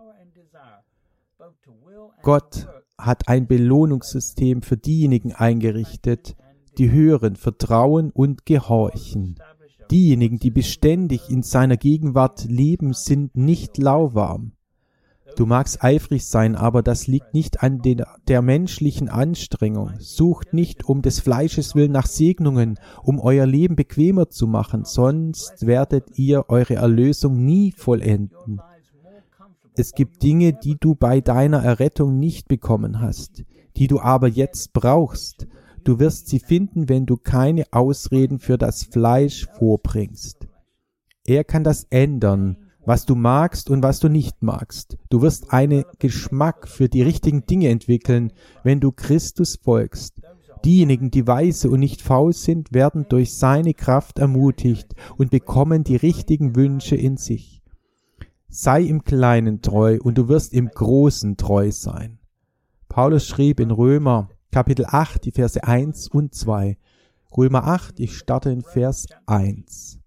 Gott hat ein Belohnungssystem für diejenigen eingerichtet, die hören, vertrauen und gehorchen. Diejenigen, die beständig in seiner Gegenwart leben, sind nicht lauwarm. Du magst eifrig sein, aber das liegt nicht an den, der menschlichen Anstrengung. Sucht nicht um des Fleisches willen nach Segnungen, um euer Leben bequemer zu machen, sonst werdet ihr eure Erlösung nie vollenden. Es gibt Dinge, die du bei deiner Errettung nicht bekommen hast, die du aber jetzt brauchst. Du wirst sie finden, wenn du keine Ausreden für das Fleisch vorbringst. Er kann das ändern, was du magst und was du nicht magst. Du wirst einen Geschmack für die richtigen Dinge entwickeln, wenn du Christus folgst. Diejenigen, die weise und nicht faul sind, werden durch seine Kraft ermutigt und bekommen die richtigen Wünsche in sich. Sei im Kleinen treu und du wirst im Großen treu sein. Paulus schrieb in Römer Kapitel acht, die Verse eins und zwei. Römer acht, ich starte in Vers eins.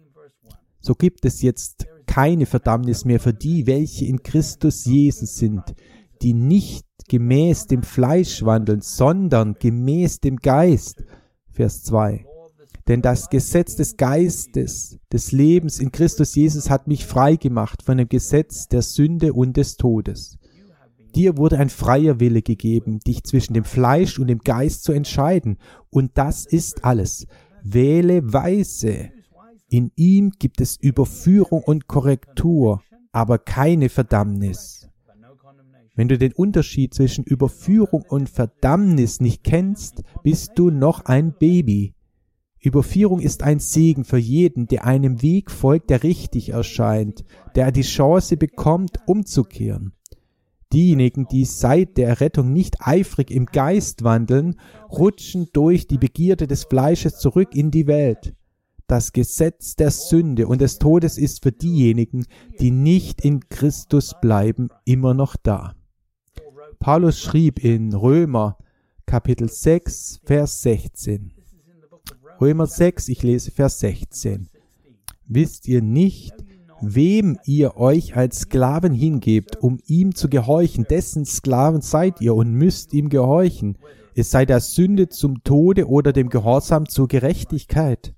So gibt es jetzt keine Verdammnis mehr für die, welche in Christus Jesus sind, die nicht gemäß dem Fleisch wandeln, sondern gemäß dem Geist. Vers zwei. Denn das Gesetz des Geistes, des Lebens in Christus Jesus hat mich frei gemacht von dem Gesetz der Sünde und des Todes. Dir wurde ein freier Wille gegeben, dich zwischen dem Fleisch und dem Geist zu entscheiden. Und das ist alles. Wähle weise. In ihm gibt es Überführung und Korrektur, aber keine Verdammnis. Wenn du den Unterschied zwischen Überführung und Verdammnis nicht kennst, bist du noch ein Baby. Überführung ist ein Segen für jeden, der einem Weg folgt, der richtig erscheint, der die Chance bekommt, umzukehren. Diejenigen, die seit der Errettung nicht eifrig im Geist wandeln, rutschen durch die Begierde des Fleisches zurück in die Welt. Das Gesetz der Sünde und des Todes ist für diejenigen, die nicht in Christus bleiben, immer noch da. Paulus schrieb in Römer Kapitel sechs, Vers sechzehn. Römer sechs, ich lese Vers sechzehn. Wisst ihr nicht, wem ihr euch als Sklaven hingebt, um ihm zu gehorchen, dessen Sklaven seid ihr und müsst ihm gehorchen, es sei der Sünde zum Tode oder dem Gehorsam zur Gerechtigkeit.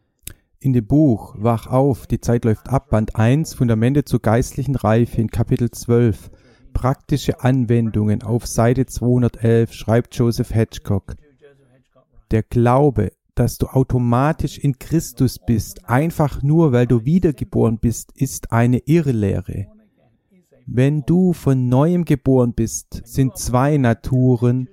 In dem Buch Wach auf, die Zeit läuft ab, Band eins, Fundamente zur geistlichen Reife in Kapitel zwölf, praktische Anwendungen auf Seite zweihundertelf, schreibt Joseph Hedgecock. Der Glaube, dass du automatisch in Christus bist, einfach nur, weil du wiedergeboren bist, ist eine Irrlehre. Wenn du von Neuem geboren bist, sind zwei Naturen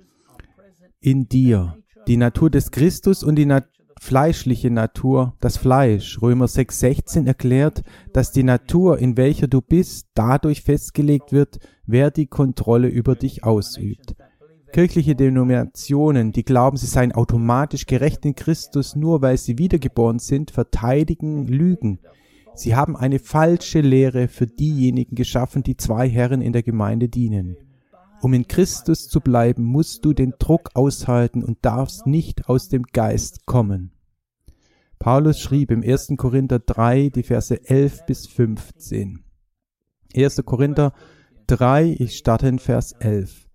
in dir. Die Natur des Christus und die Natur fleischliche Natur, das Fleisch. Römer sechs, sechzehn erklärt, dass die Natur, in welcher du bist, dadurch festgelegt wird, wer die Kontrolle über dich ausübt. Kirchliche Denominationen, die glauben, sie seien automatisch gerecht in Christus, nur weil sie wiedergeboren sind, verteidigen Lügen. Sie haben eine falsche Lehre für diejenigen geschaffen, die zwei Herren in der Gemeinde dienen. Um in Christus zu bleiben, musst du den Druck aushalten und darfst nicht aus dem Geist kommen. Paulus schrieb im ersten Korinther drei, die Verse elf bis fünfzehn. erster Korinther drei, ich starte in Vers elf.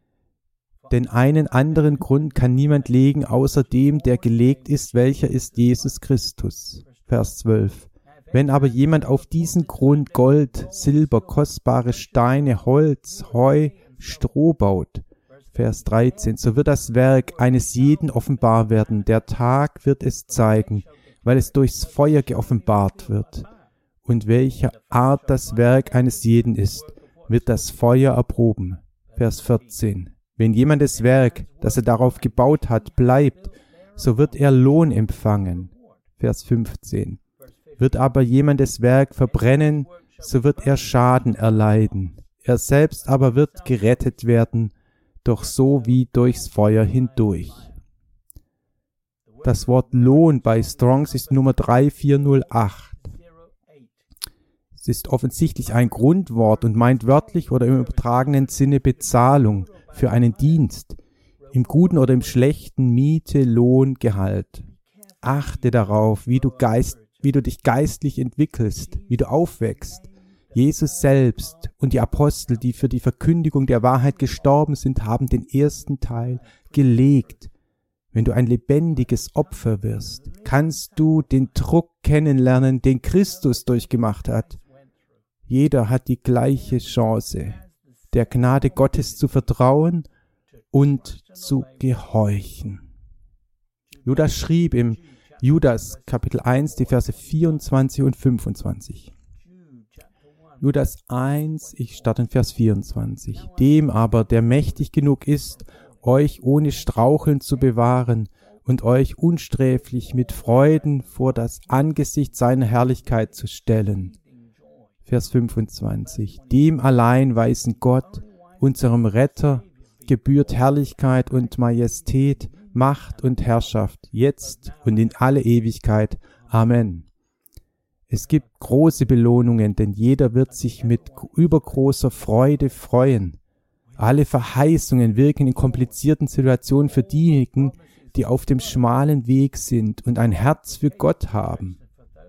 Denn einen anderen Grund kann niemand legen, außer dem, der gelegt ist, welcher ist Jesus Christus. Vers zwölf. Wenn aber jemand auf diesen Grund Gold, Silber, kostbare Steine, Holz, Heu, Stroh baut, Vers dreizehn, so wird das Werk eines jeden offenbar werden. Der Tag wird es zeigen, weil es durchs Feuer geoffenbart wird. Und welcher Art das Werk eines jeden ist, wird das Feuer erproben. Vers vierzehn. Wenn jemandes Werk, das er darauf gebaut hat, bleibt, so wird er Lohn empfangen. Vers fünfzehn. Wird aber jemandes Werk verbrennen, so wird er Schaden erleiden. Er selbst aber wird gerettet werden, doch so wie durchs Feuer hindurch. Das Wort Lohn bei Strongs ist Nummer drei vier null acht. Es ist offensichtlich ein Grundwort und meint wörtlich oder im übertragenen Sinne Bezahlung für einen Dienst, im Guten oder im Schlechten Miete, Lohn, Gehalt. Achte darauf, wie du, Geist, wie du dich geistlich entwickelst, wie du aufwächst. Jesus selbst und die Apostel, die für die Verkündigung der Wahrheit gestorben sind, haben den ersten Teil gelegt. Wenn du ein lebendiges Opfer wirst, kannst du den Druck kennenlernen, den Christus durchgemacht hat. Jeder hat die gleiche Chance, der Gnade Gottes zu vertrauen und zu gehorchen. Judas schrieb im Judas Kapitel eins, die Verse vierundzwanzig und fünfundzwanzig. Judas eins, ich starte in Vers vierundzwanzig. Dem aber, der mächtig genug ist, euch ohne Straucheln zu bewahren und euch unsträflich mit Freuden vor das Angesicht seiner Herrlichkeit zu stellen. Vers fünfundzwanzig. Dem allein weisen Gott, unserem Retter, gebührt Herrlichkeit und Majestät, Macht und Herrschaft, jetzt und in alle Ewigkeit. Amen. Es gibt große Belohnungen, denn jeder wird sich mit übergroßer Freude freuen. Alle Verheißungen wirken in komplizierten Situationen für diejenigen, die auf dem schmalen Weg sind und ein Herz für Gott haben.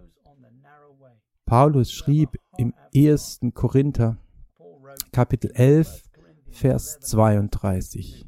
Paulus schrieb im ersten Korinther, Kapitel elf, Vers zweiunddreißig.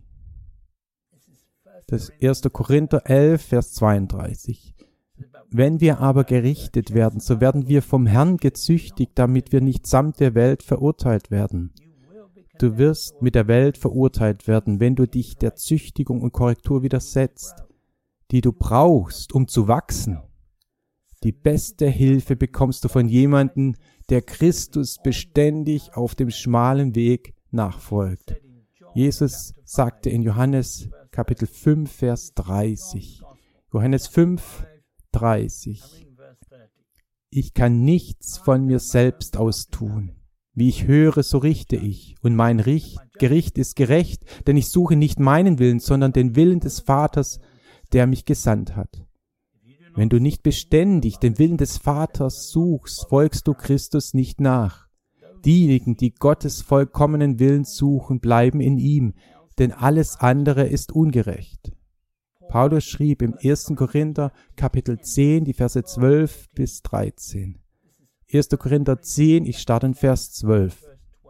Das erste Korinther elf, Vers zweiunddreißig. Wenn wir aber gerichtet werden, so werden wir vom Herrn gezüchtigt, damit wir nicht samt der Welt verurteilt werden. Du wirst mit der Welt verurteilt werden, wenn du dich der Züchtigung und Korrektur widersetzt, die du brauchst, um zu wachsen. Die beste Hilfe bekommst du von jemandem, der Christus beständig auf dem schmalen Weg nachfolgt. Jesus sagte in Johannes Kapitel fünf, Vers dreißig. Johannes fünf, dreißig. Ich kann nichts von mir selbst aus tun. Wie ich höre, so richte ich. Und mein Richt, Gericht ist gerecht, denn ich suche nicht meinen Willen, sondern den Willen des Vaters, der mich gesandt hat. Wenn du nicht beständig den Willen des Vaters suchst, folgst du Christus nicht nach. Diejenigen, die Gottes vollkommenen Willen suchen, bleiben in ihm, denn alles andere ist ungerecht. Paulus schrieb im ersten Korinther, Kapitel zehn, die Verse zwölf bis dreizehn. erster Korinther zehn, ich starte in Vers zwölf.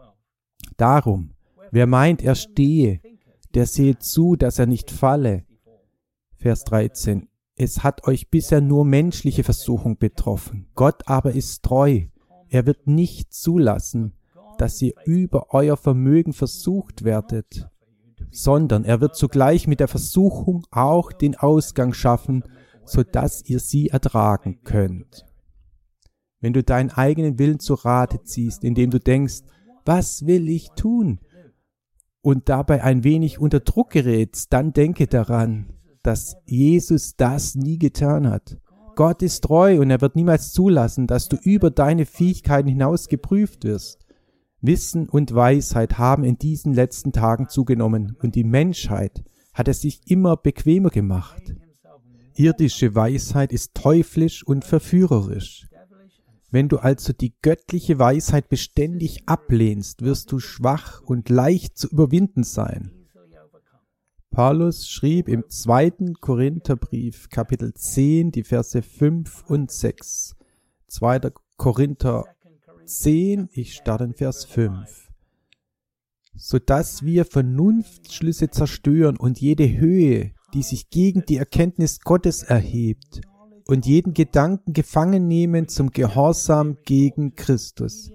Darum, wer meint, er stehe, der sehe zu, dass er nicht falle. Vers dreizehn. Es hat euch bisher nur menschliche Versuchung betroffen. Gott aber ist treu. Er wird nicht zulassen, dass ihr über euer Vermögen versucht werdet, sondern er wird zugleich mit der Versuchung auch den Ausgang schaffen, sodass ihr sie ertragen könnt. Wenn du deinen eigenen Willen zu Rate ziehst, indem du denkst, was will ich tun? Und dabei ein wenig unter Druck gerätst, dann denke daran, dass Jesus das nie getan hat. Gott ist treu und er wird niemals zulassen, dass du über deine Fähigkeiten hinaus geprüft wirst. Wissen und Weisheit haben in diesen letzten Tagen zugenommen und die Menschheit hat es sich immer bequemer gemacht. Irdische Weisheit ist teuflisch und verführerisch. Wenn du also die göttliche Weisheit beständig ablehnst, wirst du schwach und leicht zu überwinden sein. Paulus schrieb im zweiten Korintherbrief, Kapitel zehn, die Verse fünf und sechs. zweiter Korinther zehn, ich starte in Vers fünf. Sodass wir Vernunftschlüsse zerstören und jede Höhe, die sich gegen die Erkenntnis Gottes erhebt, und jeden Gedanken gefangen nehmen zum Gehorsam gegen Christus.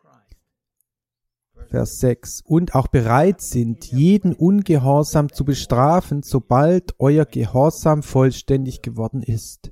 Vers sechs. Und auch bereit sind, jeden Ungehorsam zu bestrafen, sobald euer Gehorsam vollständig geworden ist.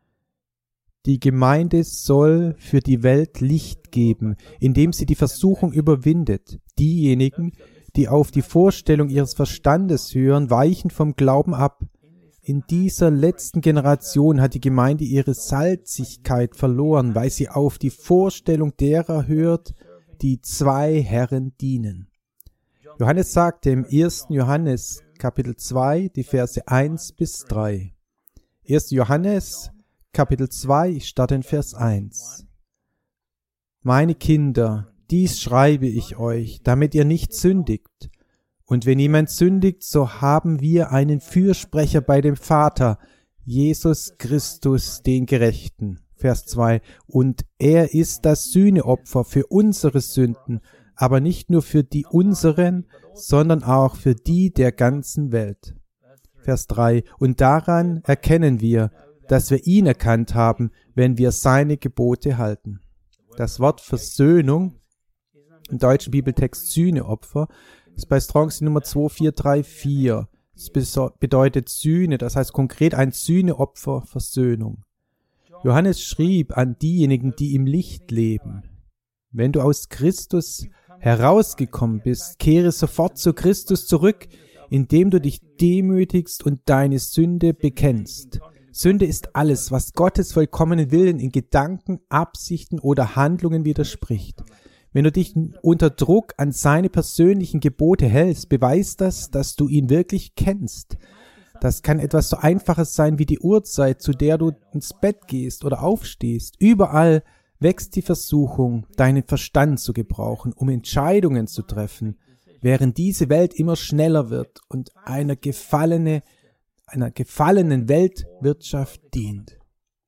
Die Gemeinde soll für die Welt Licht geben, indem sie die Versuchung überwindet. Diejenigen, die auf die Vorstellung ihres Verstandes hören, weichen vom Glauben ab. In dieser letzten Generation hat die Gemeinde ihre Salzigkeit verloren, weil sie auf die Vorstellung derer hört, die zwei Herren dienen. Johannes sagte im ersten Johannes Kapitel zwei, die Verse eins bis drei. erster Johannes Kapitel zwei, ich starte in Vers eins. Meine Kinder, dies schreibe ich euch, damit ihr nicht sündigt. Und wenn jemand sündigt, so haben wir einen Fürsprecher bei dem Vater, Jesus Christus, den Gerechten. Vers zwei. Und er ist das Sühneopfer für unsere Sünden, aber nicht nur für die unseren, sondern auch für die der ganzen Welt. Vers drei. Und daran erkennen wir, dass wir ihn erkannt haben, wenn wir seine Gebote halten. Das Wort Versöhnung, im deutschen Bibeltext Sühneopfer, ist bei Strongs Nummer zwei vier drei vier. Es bedeutet Sühne, das heißt konkret ein Sühneopfer, Versöhnung. Johannes schrieb an diejenigen, die im Licht leben: Wenn du aus Christus herausgekommen bist, kehre sofort zu Christus zurück, indem du dich demütigst und deine Sünde bekennst. Sünde ist alles, was Gottes vollkommenen Willen in Gedanken, Absichten oder Handlungen widerspricht. Wenn du dich unter Druck an seine persönlichen Gebote hältst, beweist das, dass du ihn wirklich kennst. Das kann etwas so Einfaches sein wie die Uhrzeit, zu der du ins Bett gehst oder aufstehst. Überall wächst die Versuchung, deinen Verstand zu gebrauchen, um Entscheidungen zu treffen. während diese Welt immer schneller wird und einer gefallene, einer gefallenen Weltwirtschaft dient.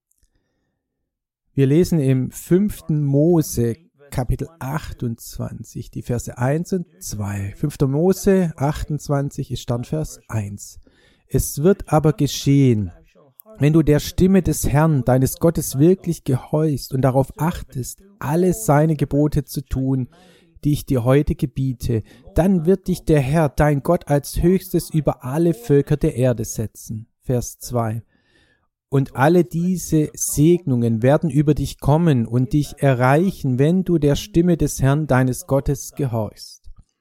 Wir lesen im fünften Mose Kapitel achtundzwanzig, die Verse eins und zwei. fünfter Mose achtundzwanzig ist dann Vers eins. Es wird aber geschehen, wenn du der Stimme des Herrn, deines Gottes, wirklich gehorchst und darauf achtest, alle seine Gebote zu tun, die ich dir heute gebiete, dann wird dich der Herr, dein Gott, als Höchstes über alle Völker der Erde setzen. Vers zwei. Und alle diese Segnungen werden über dich kommen und dich erreichen, wenn du der Stimme des Herrn, deines Gottes, gehorchst.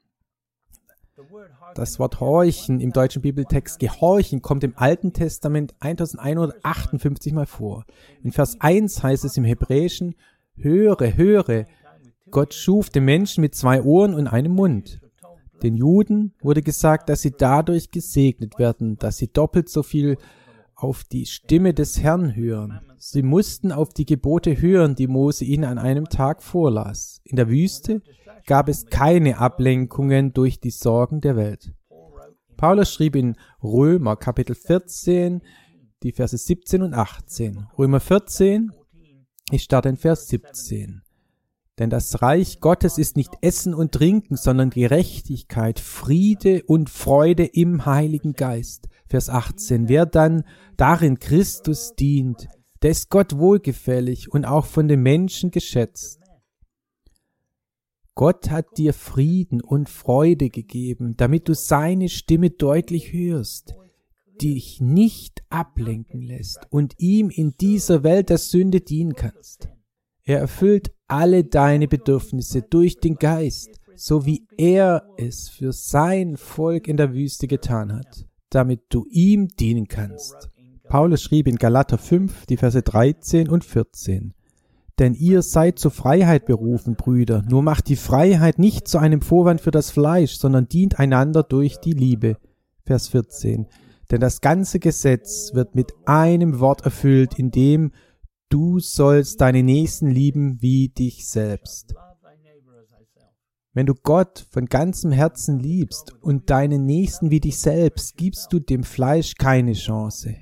Das Wort horchen im deutschen Bibeltext gehorchen kommt im Alten Testament elfhundertachtundfünfzig Mal vor. In Vers eins heißt es im Hebräischen, höre, höre, Gott schuf den Menschen mit zwei Ohren und einem Mund. Den Juden wurde gesagt, dass sie dadurch gesegnet werden, dass sie doppelt so viel auf die Stimme des Herrn hören. Sie mussten auf die Gebote hören, die Mose ihnen an einem Tag vorlas. In der Wüste gab es keine Ablenkungen durch die Sorgen der Welt. Paulus schrieb in Römer Kapitel vierzehn, die Verse siebzehn und achtzehn. Römer vierzehn, ich starte in Vers siebzehn. Denn das Reich Gottes ist nicht Essen und Trinken, sondern Gerechtigkeit, Friede und Freude im Heiligen Geist. Vers achtzehn. Wer dann darin Christus dient, der ist Gott wohlgefällig und auch von den Menschen geschätzt. Gott hat dir Frieden und Freude gegeben, damit du seine Stimme deutlich hörst, die dich nicht ablenken lässt und ihm in dieser Welt der Sünde dienen kannst. Er erfüllt alle deine Bedürfnisse durch den Geist, so wie er es für sein Volk in der Wüste getan hat, damit du ihm dienen kannst. Paulus schrieb in Galater fünf, die Verse dreizehn und vierzehn. Denn ihr seid zur Freiheit berufen, Brüder, nur macht die Freiheit nicht zu einem Vorwand für das Fleisch, sondern dient einander durch die Liebe. Vers vierzehn. Denn das ganze Gesetz wird mit einem Wort erfüllt, in dem du sollst deine Nächsten lieben wie dich selbst. Wenn du Gott von ganzem Herzen liebst und deinen Nächsten wie dich selbst, gibst du dem Fleisch keine Chance.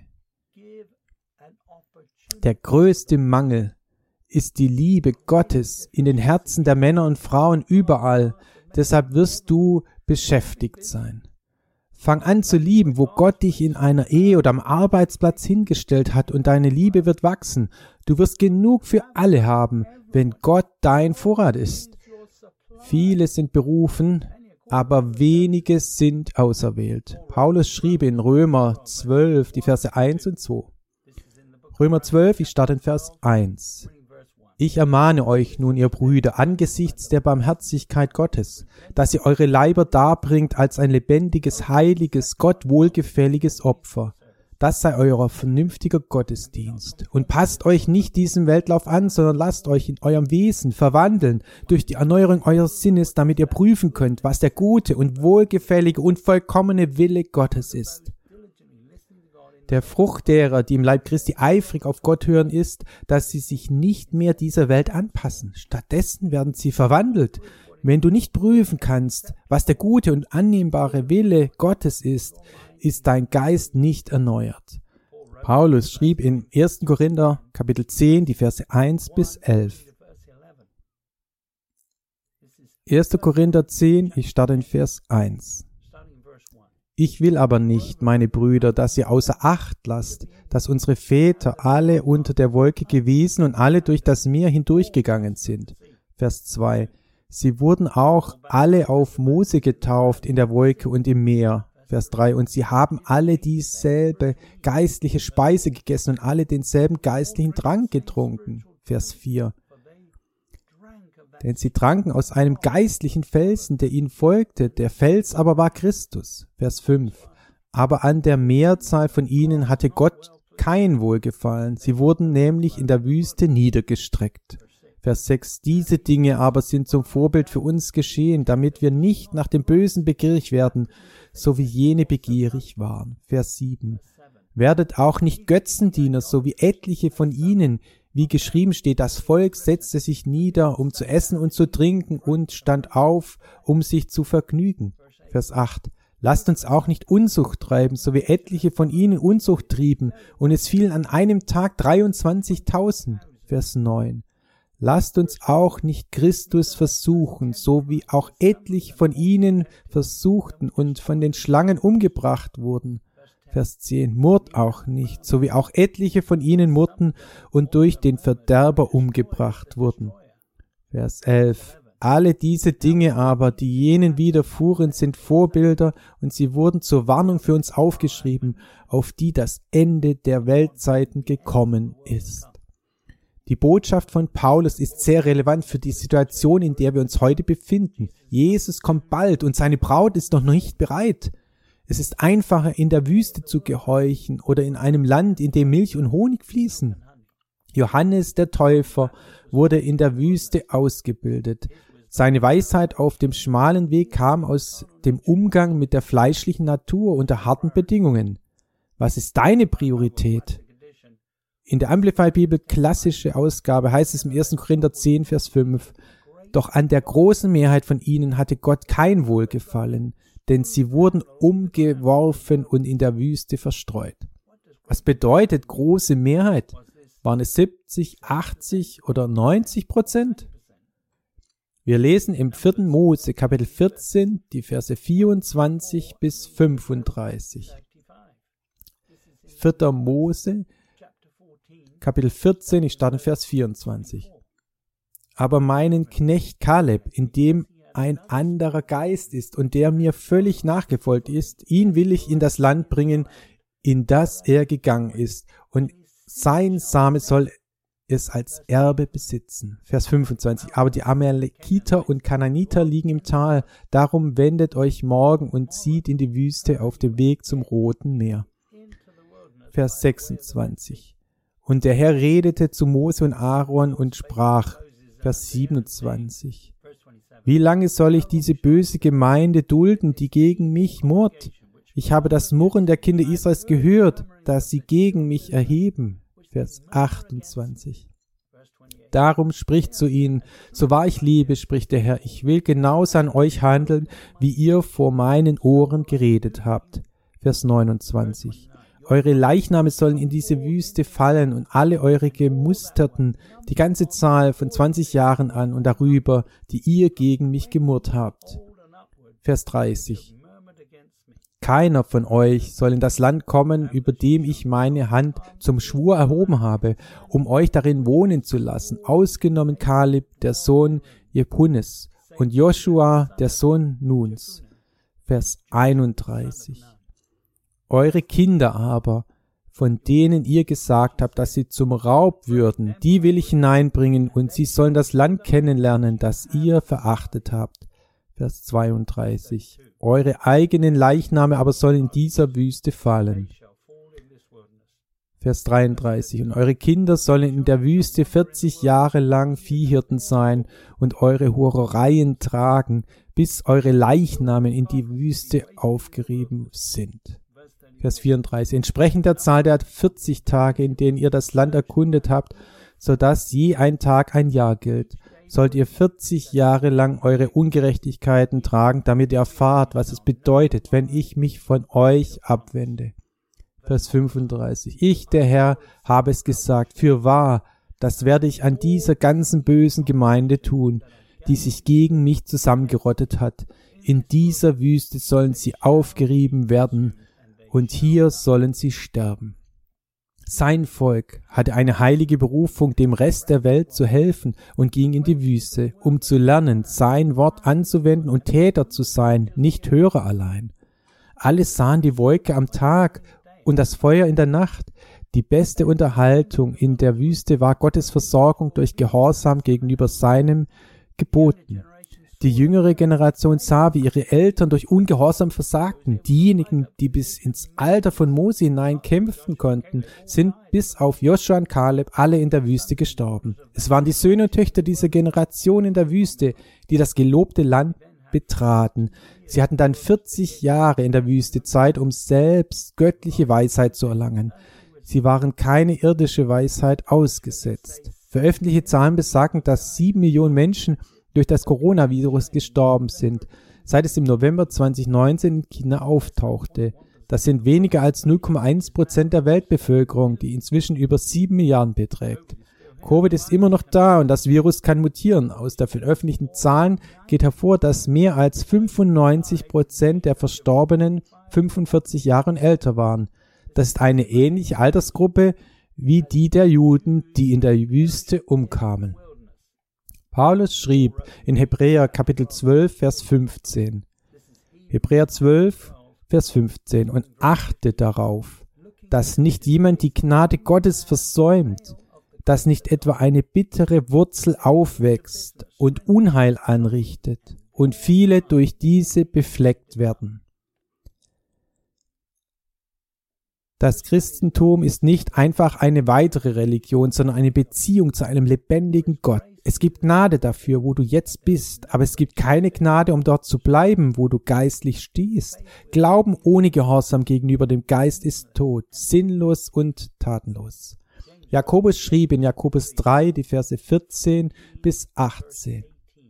Der größte Mangel ist die Liebe Gottes in den Herzen der Männer und Frauen überall. Deshalb wirst du beschäftigt sein. Fang an zu lieben, wo Gott dich in einer Ehe oder am Arbeitsplatz hingestellt hat, und deine Liebe wird wachsen. Du wirst genug für alle haben, wenn Gott dein Vorrat ist. Viele sind berufen, aber wenige sind auserwählt. Paulus schrieb in Römer zwölf, die Verse eins und zwei. Römer zwölf, ich starte in Vers eins. Ich ermahne euch nun, ihr Brüder, angesichts der Barmherzigkeit Gottes, dass ihr eure Leiber darbringt als ein lebendiges, heiliges, Gott wohlgefälliges Opfer. Das sei euer vernünftiger Gottesdienst. Und passt euch nicht diesem Weltlauf an, sondern lasst euch in eurem Wesen verwandeln durch die Erneuerung eures Sinnes, damit ihr prüfen könnt, was der gute und wohlgefällige und vollkommene Wille Gottes ist. Der Frucht derer, die im Leib Christi eifrig auf Gott hören, ist, dass sie sich nicht mehr dieser Welt anpassen. Stattdessen werden sie verwandelt. Wenn du nicht prüfen kannst, was der gute und annehmbare Wille Gottes ist, ist dein Geist nicht erneuert. Paulus schrieb in ersten Korinther Kapitel zehn, die Verse eins bis elf. erster Korinther zehn, ich starte in Vers eins. Ich will aber nicht, meine Brüder, dass ihr außer Acht lasst, dass unsere Väter alle unter der Wolke gewesen und alle durch das Meer hindurchgegangen sind. Vers zwei. Sie wurden auch alle auf Mose getauft in der Wolke und im Meer. Vers drei. Und sie haben alle dieselbe geistliche Speise gegessen und alle denselben geistlichen Trank getrunken. Vers vier. Denn sie tranken aus einem geistlichen Felsen, der ihnen folgte. Der Fels aber war Christus. Vers fünf. Aber an der Mehrzahl von ihnen hatte Gott kein Wohlgefallen. Sie wurden nämlich in der Wüste niedergestreckt. Vers sechs. Diese Dinge aber sind zum Vorbild für uns geschehen, damit wir nicht nach dem Bösen begierig werden, so wie jene begierig waren. Vers sieben. Werdet auch nicht Götzendiener, so wie etliche von ihnen. Wie geschrieben steht, das Volk setzte sich nieder, um zu essen und zu trinken, und stand auf, um sich zu vergnügen. Vers acht. Lasst uns auch nicht Unzucht treiben, so wie etliche von ihnen Unzucht trieben, und es fielen an einem Tag dreiundzwanzigtausend. Vers neun. Lasst uns auch nicht Christus versuchen, so wie auch etliche von ihnen versuchten und von den Schlangen umgebracht wurden. Vers zehn. Murrt auch nicht, so wie auch etliche von ihnen murrten und durch den Verderber umgebracht wurden. Vers elf. Alle diese Dinge aber, die jenen widerfuhren, sind Vorbilder, und sie wurden zur Warnung für uns aufgeschrieben, auf die das Ende der Weltzeiten gekommen ist. Die Botschaft von Paulus ist sehr relevant für die Situation, in der wir uns heute befinden. Jesus kommt bald und seine Braut ist noch nicht bereit. Es ist einfacher, in der Wüste zu gehorchen oder in einem Land, in dem Milch und Honig fließen. Johannes der Täufer wurde in der Wüste ausgebildet. Seine Weisheit auf dem schmalen Weg kam aus dem Umgang mit der fleischlichen Natur unter harten Bedingungen. Was ist deine Priorität? In der Amplify-Bibel, klassische Ausgabe, heißt es im ersten Korinther zehn, Vers fünf, doch an der großen Mehrheit von ihnen hatte Gott kein Wohlgefallen, denn sie wurden umgeworfen und in der Wüste verstreut. Was bedeutet große Mehrheit? Waren es siebzig, achtzig oder neunzig Prozent? Wir lesen im vierten Mose, Kapitel vierzehn, die Verse vierundzwanzig bis fünfunddreißig. vierter Mose, Kapitel vierzehn, ich starte in Vers vierundzwanzig. Aber meinen Knecht Kaleb, in dem ein anderer Geist ist und der mir völlig nachgefolgt ist, ihn will ich in das Land bringen, in das er gegangen ist, und sein Same soll es als Erbe besitzen. Vers fünfundzwanzig. Aber die Amalekiter und Kananiter liegen im Tal, darum wendet euch morgen und zieht in die Wüste auf dem Weg zum Roten Meer. Vers sechsundzwanzig. Und der Herr redete zu Mose und Aaron und sprach, Vers siebenundzwanzig. Wie lange soll ich diese böse Gemeinde dulden, die gegen mich murrt? Ich habe das Murren der Kinder Israels gehört, dass sie gegen mich erheben. Vers achtundzwanzig. Darum spricht zu ihnen, so wahr ich lebe, spricht der Herr, ich will genauso an euch handeln, wie ihr vor meinen Ohren geredet habt. Vers neunundzwanzig. Eure Leichname sollen in diese Wüste fallen und alle eure Gemusterten, die ganze Zahl von zwanzig Jahren an und darüber, die ihr gegen mich gemurrt habt. Vers dreißig. Keiner von euch soll in das Land kommen, über dem ich meine Hand zum Schwur erhoben habe, um euch darin wohnen zu lassen, ausgenommen Kaleb, der Sohn Jepunnes, und Joshua, der Sohn Nuns. Vers einunddreißig. Eure Kinder aber, von denen ihr gesagt habt, dass sie zum Raub würden, die will ich hineinbringen, und sie sollen das Land kennenlernen, das ihr verachtet habt. Vers zweiunddreißig. Eure eigenen Leichname aber sollen in dieser Wüste fallen. Vers dreiunddreißig. Und eure Kinder sollen in der Wüste vierzig Jahre lang Viehhirten sein und eure Hurereien tragen, bis eure Leichname in die Wüste aufgerieben sind. Vers vierunddreißig. Entsprechend der Zahl der vierzig Tage, in denen ihr das Land erkundet habt, so dass je ein Tag ein Jahr gilt, sollt ihr vierzig Jahre lang eure Ungerechtigkeiten tragen, damit ihr erfahrt, was es bedeutet, wenn ich mich von euch abwende. Vers fünfunddreißig. Ich, der Herr, habe es gesagt, fürwahr, das werde ich an dieser ganzen bösen Gemeinde tun, die sich gegen mich zusammengerottet hat. In dieser Wüste sollen sie aufgerieben werden, und hier sollen sie sterben. Sein Volk hatte eine heilige Berufung, dem Rest der Welt zu helfen, und ging in die Wüste, um zu lernen, sein Wort anzuwenden und Täter zu sein, nicht Hörer allein. Alle sahen die Wolke am Tag und das Feuer in der Nacht. Die beste Unterhaltung in der Wüste war Gottes Versorgung durch Gehorsam gegenüber seinem Geboten. Die jüngere Generation sah, wie ihre Eltern durch Ungehorsam versagten. Diejenigen, die bis ins Alter von Mose hinein kämpfen konnten, sind bis auf Joshua und Kaleb alle in der Wüste gestorben. Es waren die Söhne und Töchter dieser Generation in der Wüste, die das gelobte Land betraten. Sie hatten dann vierzig Jahre in der Wüste Zeit, um selbst göttliche Weisheit zu erlangen. Sie waren keine irdische Weisheit ausgesetzt. Veröffentlichte Zahlen besagen, dass sieben Millionen Menschen durch das Coronavirus gestorben sind, seit es im November zweitausendneunzehn in China auftauchte. Das sind weniger als null Komma eins Prozent der Weltbevölkerung, die inzwischen über sieben Milliarden beträgt. Covid ist immer noch da und das Virus kann mutieren. Aus der veröffentlichten Zahlen geht hervor, dass mehr als fünfundneunzig Prozent der Verstorbenen fünfundvierzig Jahre und älter waren. Das ist eine ähnliche Altersgruppe wie die der Juden, die in der Wüste umkamen. Paulus schrieb in Hebräer Kapitel zwölf, Vers fünfzehn. Hebräer zwölf, Vers fünfzehn. Und achtet darauf, dass nicht jemand die Gnade Gottes versäumt, dass nicht etwa eine bittere Wurzel aufwächst und Unheil anrichtet und viele durch diese befleckt werden. Das Christentum ist nicht einfach eine weitere Religion, sondern eine Beziehung zu einem lebendigen Gott. Es gibt Gnade dafür, wo du jetzt bist, aber es gibt keine Gnade, um dort zu bleiben, wo du geistlich stehst. Glauben ohne Gehorsam gegenüber dem Geist ist tot, sinnlos und tatenlos. Jakobus schrieb in Jakobus drei, die Verse vierzehn bis achtzehn.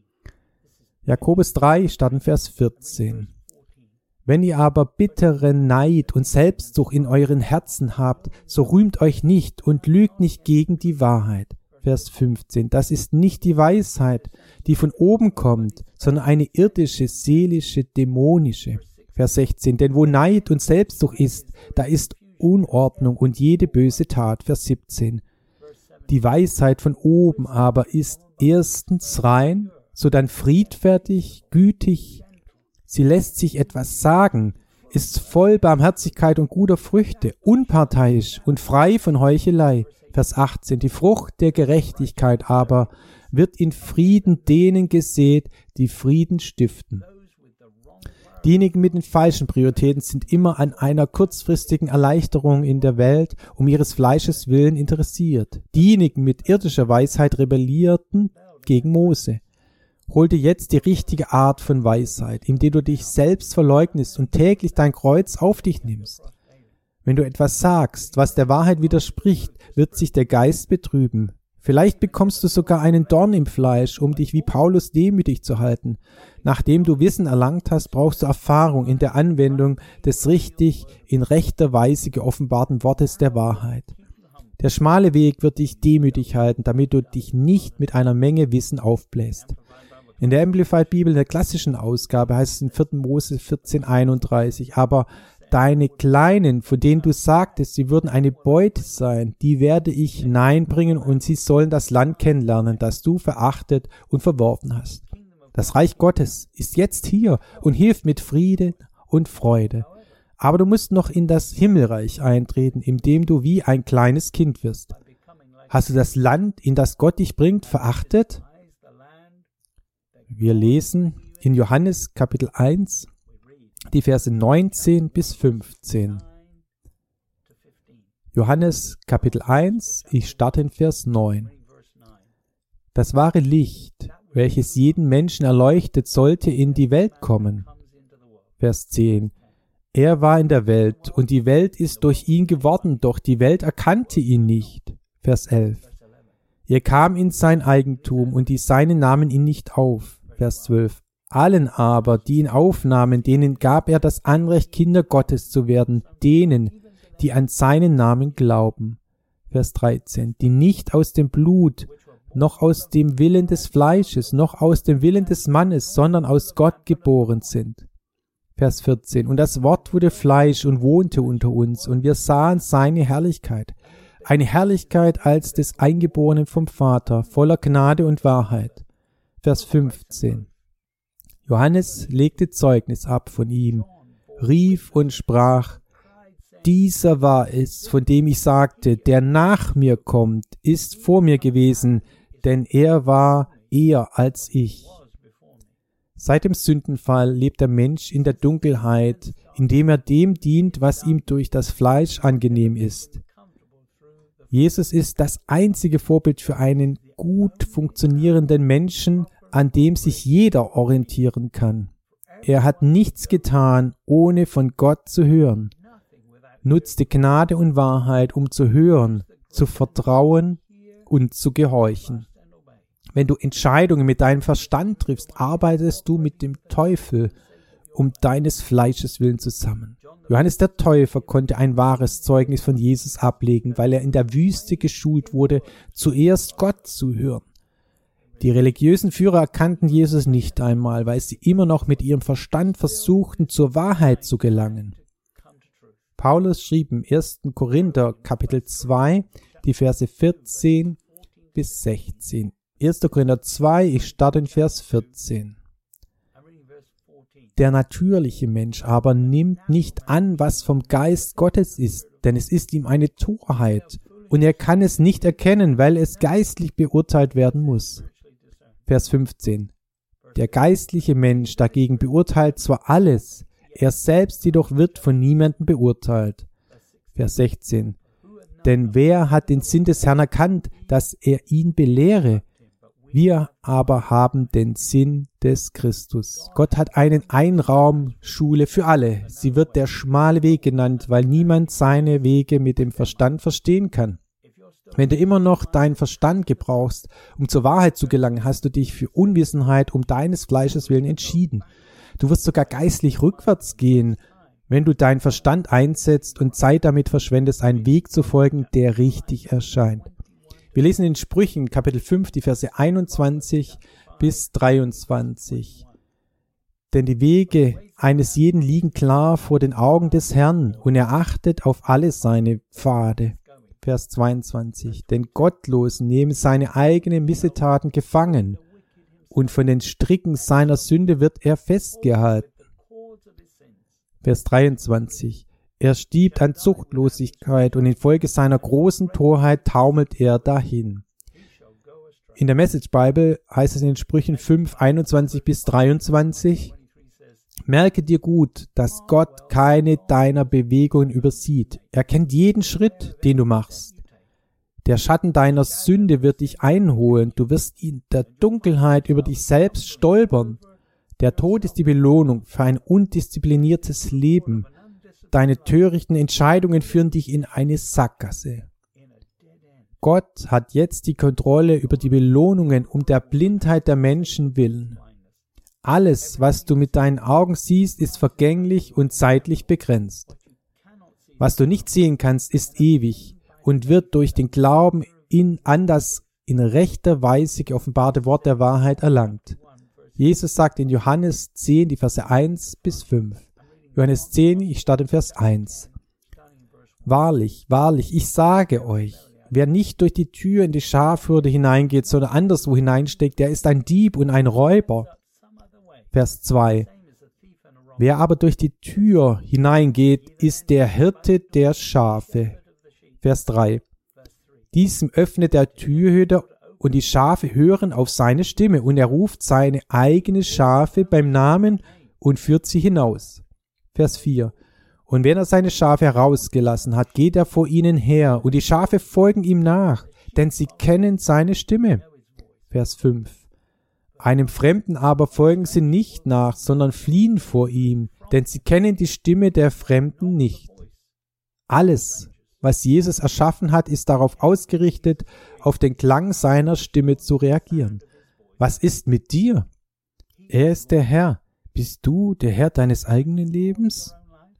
Jakobus drei, starten Vers vierzehn. Wenn ihr aber bitteren Neid und Selbstsucht in euren Herzen habt, so rühmt euch nicht und lügt nicht gegen die Wahrheit. Vers fünfzehn. Das ist nicht die Weisheit, die von oben kommt, sondern eine irdische, seelische, dämonische. Vers sechzehn. Denn wo Neid und Selbstsucht ist, da ist Unordnung und jede böse Tat. Vers siebzehn. Die Weisheit von oben aber ist erstens rein, sodann friedfertig, gütig. Sie lässt sich etwas sagen, ist voll Barmherzigkeit und guter Früchte, unparteiisch und frei von Heuchelei. Vers achtzehn. Die Frucht der Gerechtigkeit aber wird in Frieden denen gesät, die Frieden stiften. Diejenigen mit den falschen Prioritäten sind immer an einer kurzfristigen Erleichterung in der Welt um ihres Fleisches willen interessiert. Diejenigen mit irdischer Weisheit rebellierten gegen Mose. Hol dir jetzt die richtige Art von Weisheit, indem du dich selbst verleugnest und täglich dein Kreuz auf dich nimmst. Wenn du etwas sagst, was der Wahrheit widerspricht, wird sich der Geist betrüben. Vielleicht bekommst du sogar einen Dorn im Fleisch, um dich wie Paulus demütig zu halten. Nachdem du Wissen erlangt hast, brauchst du Erfahrung in der Anwendung des richtig in rechter Weise geoffenbarten Wortes der Wahrheit. Der schmale Weg wird dich demütig halten, damit du dich nicht mit einer Menge Wissen aufbläst. In der Amplified Bibel, in der klassischen Ausgabe, heißt es in vierten Mose vierzehn einunddreißig, aber deine Kleinen, von denen du sagtest, sie würden eine Beute sein, die werde ich hineinbringen und sie sollen das Land kennenlernen, das du verachtet und verworfen hast. Das Reich Gottes ist jetzt hier und hilft mit Friede und Freude. Aber du musst noch in das Himmelreich eintreten, indem du wie ein kleines Kind wirst. Hast du das Land, in das Gott dich bringt, verachtet? Wir lesen in Johannes Kapitel eins, die Verse neunzehn bis fünfzehn. Johannes Kapitel eins, ich starte in Vers neun. Das wahre Licht, welches jeden Menschen erleuchtet, sollte in die Welt kommen. Vers zehn. Er war in der Welt, und die Welt ist durch ihn geworden, doch die Welt erkannte ihn nicht. Vers elf. Er kam in sein Eigentum, und die Seinen nahmen ihn nicht auf. Vers zwölf. Allen aber, die ihn aufnahmen, denen gab er das Anrecht, Kinder Gottes zu werden, denen, die an seinen Namen glauben. Vers dreizehn. Die nicht aus dem Blut, noch aus dem Willen des Fleisches, noch aus dem Willen des Mannes, sondern aus Gott geboren sind. Vers vierzehn. Und das Wort wurde Fleisch und wohnte unter uns, und wir sahen seine Herrlichkeit. Eine Herrlichkeit als des Eingeborenen vom Vater, voller Gnade und Wahrheit. Vers fünfzehn. Johannes legte Zeugnis ab von ihm, rief und sprach, dieser war es, von dem ich sagte, der nach mir kommt, ist vor mir gewesen, denn er war eher als ich. Seit dem Sündenfall lebt der Mensch in der Dunkelheit, indem er dem dient, was ihm durch das Fleisch angenehm ist. Jesus ist das einzige Vorbild für einen gut funktionierenden Menschen, an dem sich jeder orientieren kann. Er hat nichts getan, ohne von Gott zu hören, nutzte Gnade und Wahrheit, um zu hören, zu vertrauen und zu gehorchen. Wenn du Entscheidungen mit deinem Verstand triffst, arbeitest du mit dem Teufel um deines Fleisches willen zusammen. Johannes der Täufer konnte ein wahres Zeugnis von Jesus ablegen, weil er in der Wüste geschult wurde, zuerst Gott zu hören. Die religiösen Führer erkannten Jesus nicht einmal, weil sie immer noch mit ihrem Verstand versuchten, zur Wahrheit zu gelangen. Paulus schrieb im ersten Korinther Kapitel zwei, die Verse vierzehn bis sechzehn. erster Korinther zwei, ich starte in Vers vierzehn. Der natürliche Mensch aber nimmt nicht an, was vom Geist Gottes ist, denn es ist ihm eine Torheit, und er kann es nicht erkennen, weil es geistlich beurteilt werden muss. Vers fünfzehn. Der geistliche Mensch dagegen beurteilt zwar alles, er selbst jedoch wird von niemandem beurteilt. Vers sechzehn. Denn wer hat den Sinn des Herrn erkannt, dass er ihn belehre? Wir aber haben den Sinn des Christus. Gott hat eine Einraumschule für alle. Sie wird der schmale Weg genannt, weil niemand seine Wege mit dem Verstand verstehen kann. Wenn du immer noch deinen Verstand gebrauchst, um zur Wahrheit zu gelangen, hast du dich für Unwissenheit um deines Fleisches willen entschieden. Du wirst sogar geistlich rückwärts gehen, wenn du deinen Verstand einsetzt und Zeit damit verschwendest, einen Weg zu folgen, der richtig erscheint. Wir lesen in Sprüchen, Kapitel fünf, die Verse einundzwanzig bis dreiundzwanzig. Denn die Wege eines jeden liegen klar vor den Augen des Herrn, und er achtet auf alle seine Pfade. Vers zweiundzwanzig. Denn Gottlosen nehmen seine eigenen Missetaten gefangen, und von den Stricken seiner Sünde wird er festgehalten. Vers dreiundzwanzig. Er stiebt an Zuchtlosigkeit, und infolge seiner großen Torheit taumelt er dahin. In der Message Bible heißt es in den Sprüchen fünf, einundzwanzig bis dreiundzwanzig, merke dir gut, dass Gott keine deiner Bewegungen übersieht. Er kennt jeden Schritt, den du machst. Der Schatten deiner Sünde wird dich einholen. Du wirst in der Dunkelheit über dich selbst stolpern. Der Tod ist die Belohnung für ein undiszipliniertes Leben. Deine törichten Entscheidungen führen dich in eine Sackgasse. Gott hat jetzt die Kontrolle über die Belohnungen um der Blindheit der Menschen willen. Alles, was du mit deinen Augen siehst, ist vergänglich und zeitlich begrenzt. Was du nicht sehen kannst, ist ewig und wird durch den Glauben in, an das in rechter Weise geoffenbarte Wort der Wahrheit erlangt. Jesus sagt in Johannes zehn, die Verse eins bis fünf. Johannes zehn, ich starte in Vers eins. Wahrlich, wahrlich, ich sage euch, wer nicht durch die Tür in die Schafhürde hineingeht, sondern anderswo hineinsteckt, der ist ein Dieb und ein Räuber. Vers zwei. Wer aber durch die Tür hineingeht, ist der Hirte der Schafe. Vers drei. Diesem öffnet der Türhüter, und die Schafe hören auf seine Stimme, und er ruft seine eigenen Schafe beim Namen und führt sie hinaus. Vers vier. Und wenn er seine Schafe herausgelassen hat, geht er vor ihnen her, und die Schafe folgen ihm nach, denn sie kennen seine Stimme. Vers fünf. Einem Fremden aber folgen sie nicht nach, sondern fliehen vor ihm, denn sie kennen die Stimme der Fremden nicht. Alles, was Jesus erschaffen hat, ist darauf ausgerichtet, auf den Klang seiner Stimme zu reagieren. Was ist mit dir? Er ist der Herr. Bist du der Herr deines eigenen Lebens?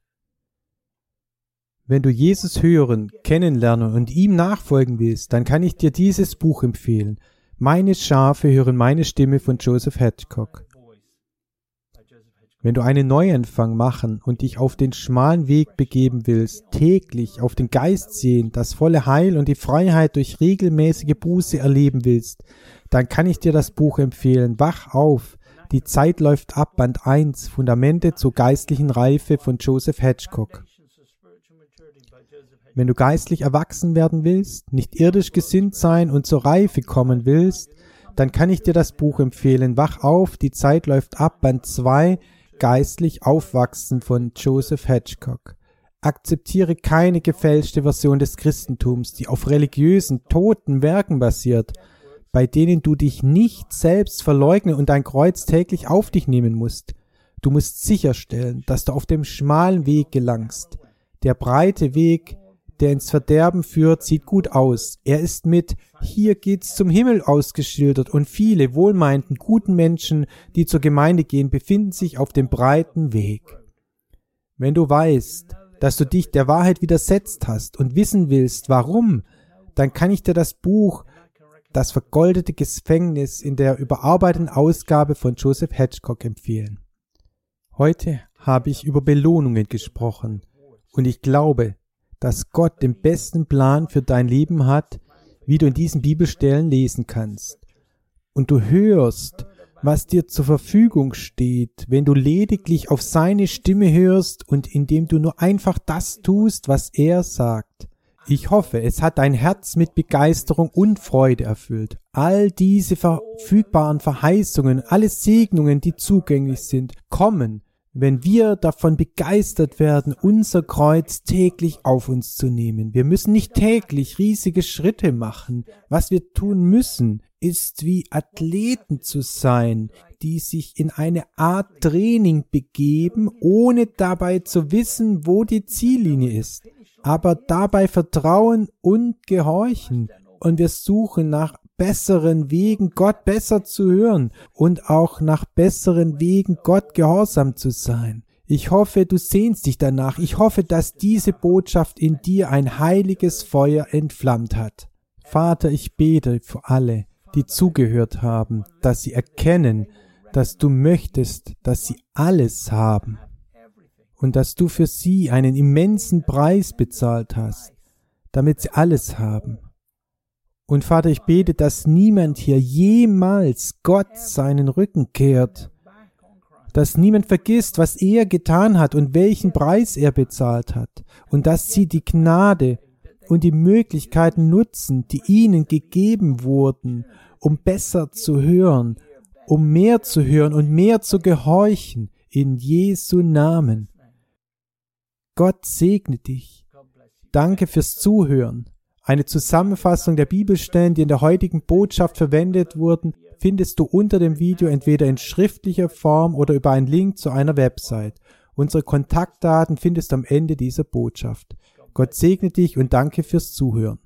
Wenn du Jesus hören, kennenlernen und ihm nachfolgen willst, dann kann ich dir dieses Buch empfehlen. Meine Schafe hören meine Stimme von Joseph Hedgecock. Wenn du einen Neuanfang machen und dich auf den schmalen Weg begeben willst, täglich auf den Geist sehen, das volle Heil und die Freiheit durch regelmäßige Buße erleben willst, dann kann ich dir das Buch empfehlen. Wach auf! Die Zeit läuft ab, Band eins, Fundamente zur geistlichen Reife von Joseph Hedgecock. Wenn du geistlich erwachsen werden willst, nicht irdisch gesinnt sein und zur Reife kommen willst, dann kann ich dir das Buch empfehlen. Wach auf, die Zeit läuft ab, Band zwei, Geistlich aufwachsen von Joseph Hedgecock. Akzeptiere keine gefälschte Version des Christentums, die auf religiösen, toten Werken basiert, bei denen du dich nicht selbst verleugnen und dein Kreuz täglich auf dich nehmen musst. Du musst sicherstellen, dass du auf dem schmalen Weg gelangst. Der breite Weg der ins Verderben führt, sieht gut aus. Er ist mit »Hier geht's zum Himmel« ausgeschildert und viele wohlmeinten, guten Menschen, die zur Gemeinde gehen, befinden sich auf dem breiten Weg. Wenn du weißt, dass du dich der Wahrheit widersetzt hast und wissen willst, warum, dann kann ich dir das Buch »Das vergoldete Gefängnis« in der überarbeiteten Ausgabe von Joseph Hedgecock empfehlen. Heute habe ich über Belohnungen gesprochen und ich glaube, dass Gott den besten Plan für dein Leben hat, wie du in diesen Bibelstellen lesen kannst. Und du hörst, was dir zur Verfügung steht, wenn du lediglich auf seine Stimme hörst und indem du nur einfach das tust, was er sagt. Ich hoffe, es hat dein Herz mit Begeisterung und Freude erfüllt. All diese verfügbaren Verheißungen, alle Segnungen, die zugänglich sind, kommen, wenn wir davon begeistert werden, unser Kreuz täglich auf uns zu nehmen. Wir müssen nicht täglich riesige Schritte machen. Was wir tun müssen, ist wie Athleten zu sein, die sich in eine Art Training begeben, ohne dabei zu wissen, wo die Ziellinie ist. Aber dabei vertrauen und gehorchen. Und wir suchen nach besseren Wegen, Gott besser zu hören und auch nach besseren Wegen, Gott gehorsam zu sein. Ich hoffe, du sehnst dich danach. Ich hoffe, dass diese Botschaft in dir ein heiliges Feuer entflammt hat. Vater, ich bete für alle, die zugehört haben, dass sie erkennen, dass du möchtest, dass sie alles haben und dass du für sie einen immensen Preis bezahlt hast, damit sie alles haben. Und Vater, ich bete, dass niemand hier jemals Gott seinen Rücken kehrt, dass niemand vergisst, was er getan hat und welchen Preis er bezahlt hat, und dass sie die Gnade und die Möglichkeiten nutzen, die ihnen gegeben wurden, um besser zu hören, um mehr zu hören und mehr zu gehorchen, in Jesu Namen. Gott segne dich. Danke fürs Zuhören. Eine Zusammenfassung der Bibelstellen, die in der heutigen Botschaft verwendet wurden, findest du unter dem Video entweder in schriftlicher Form oder über einen Link zu einer Website. Unsere Kontaktdaten findest du am Ende dieser Botschaft. Gott segne dich und danke fürs Zuhören.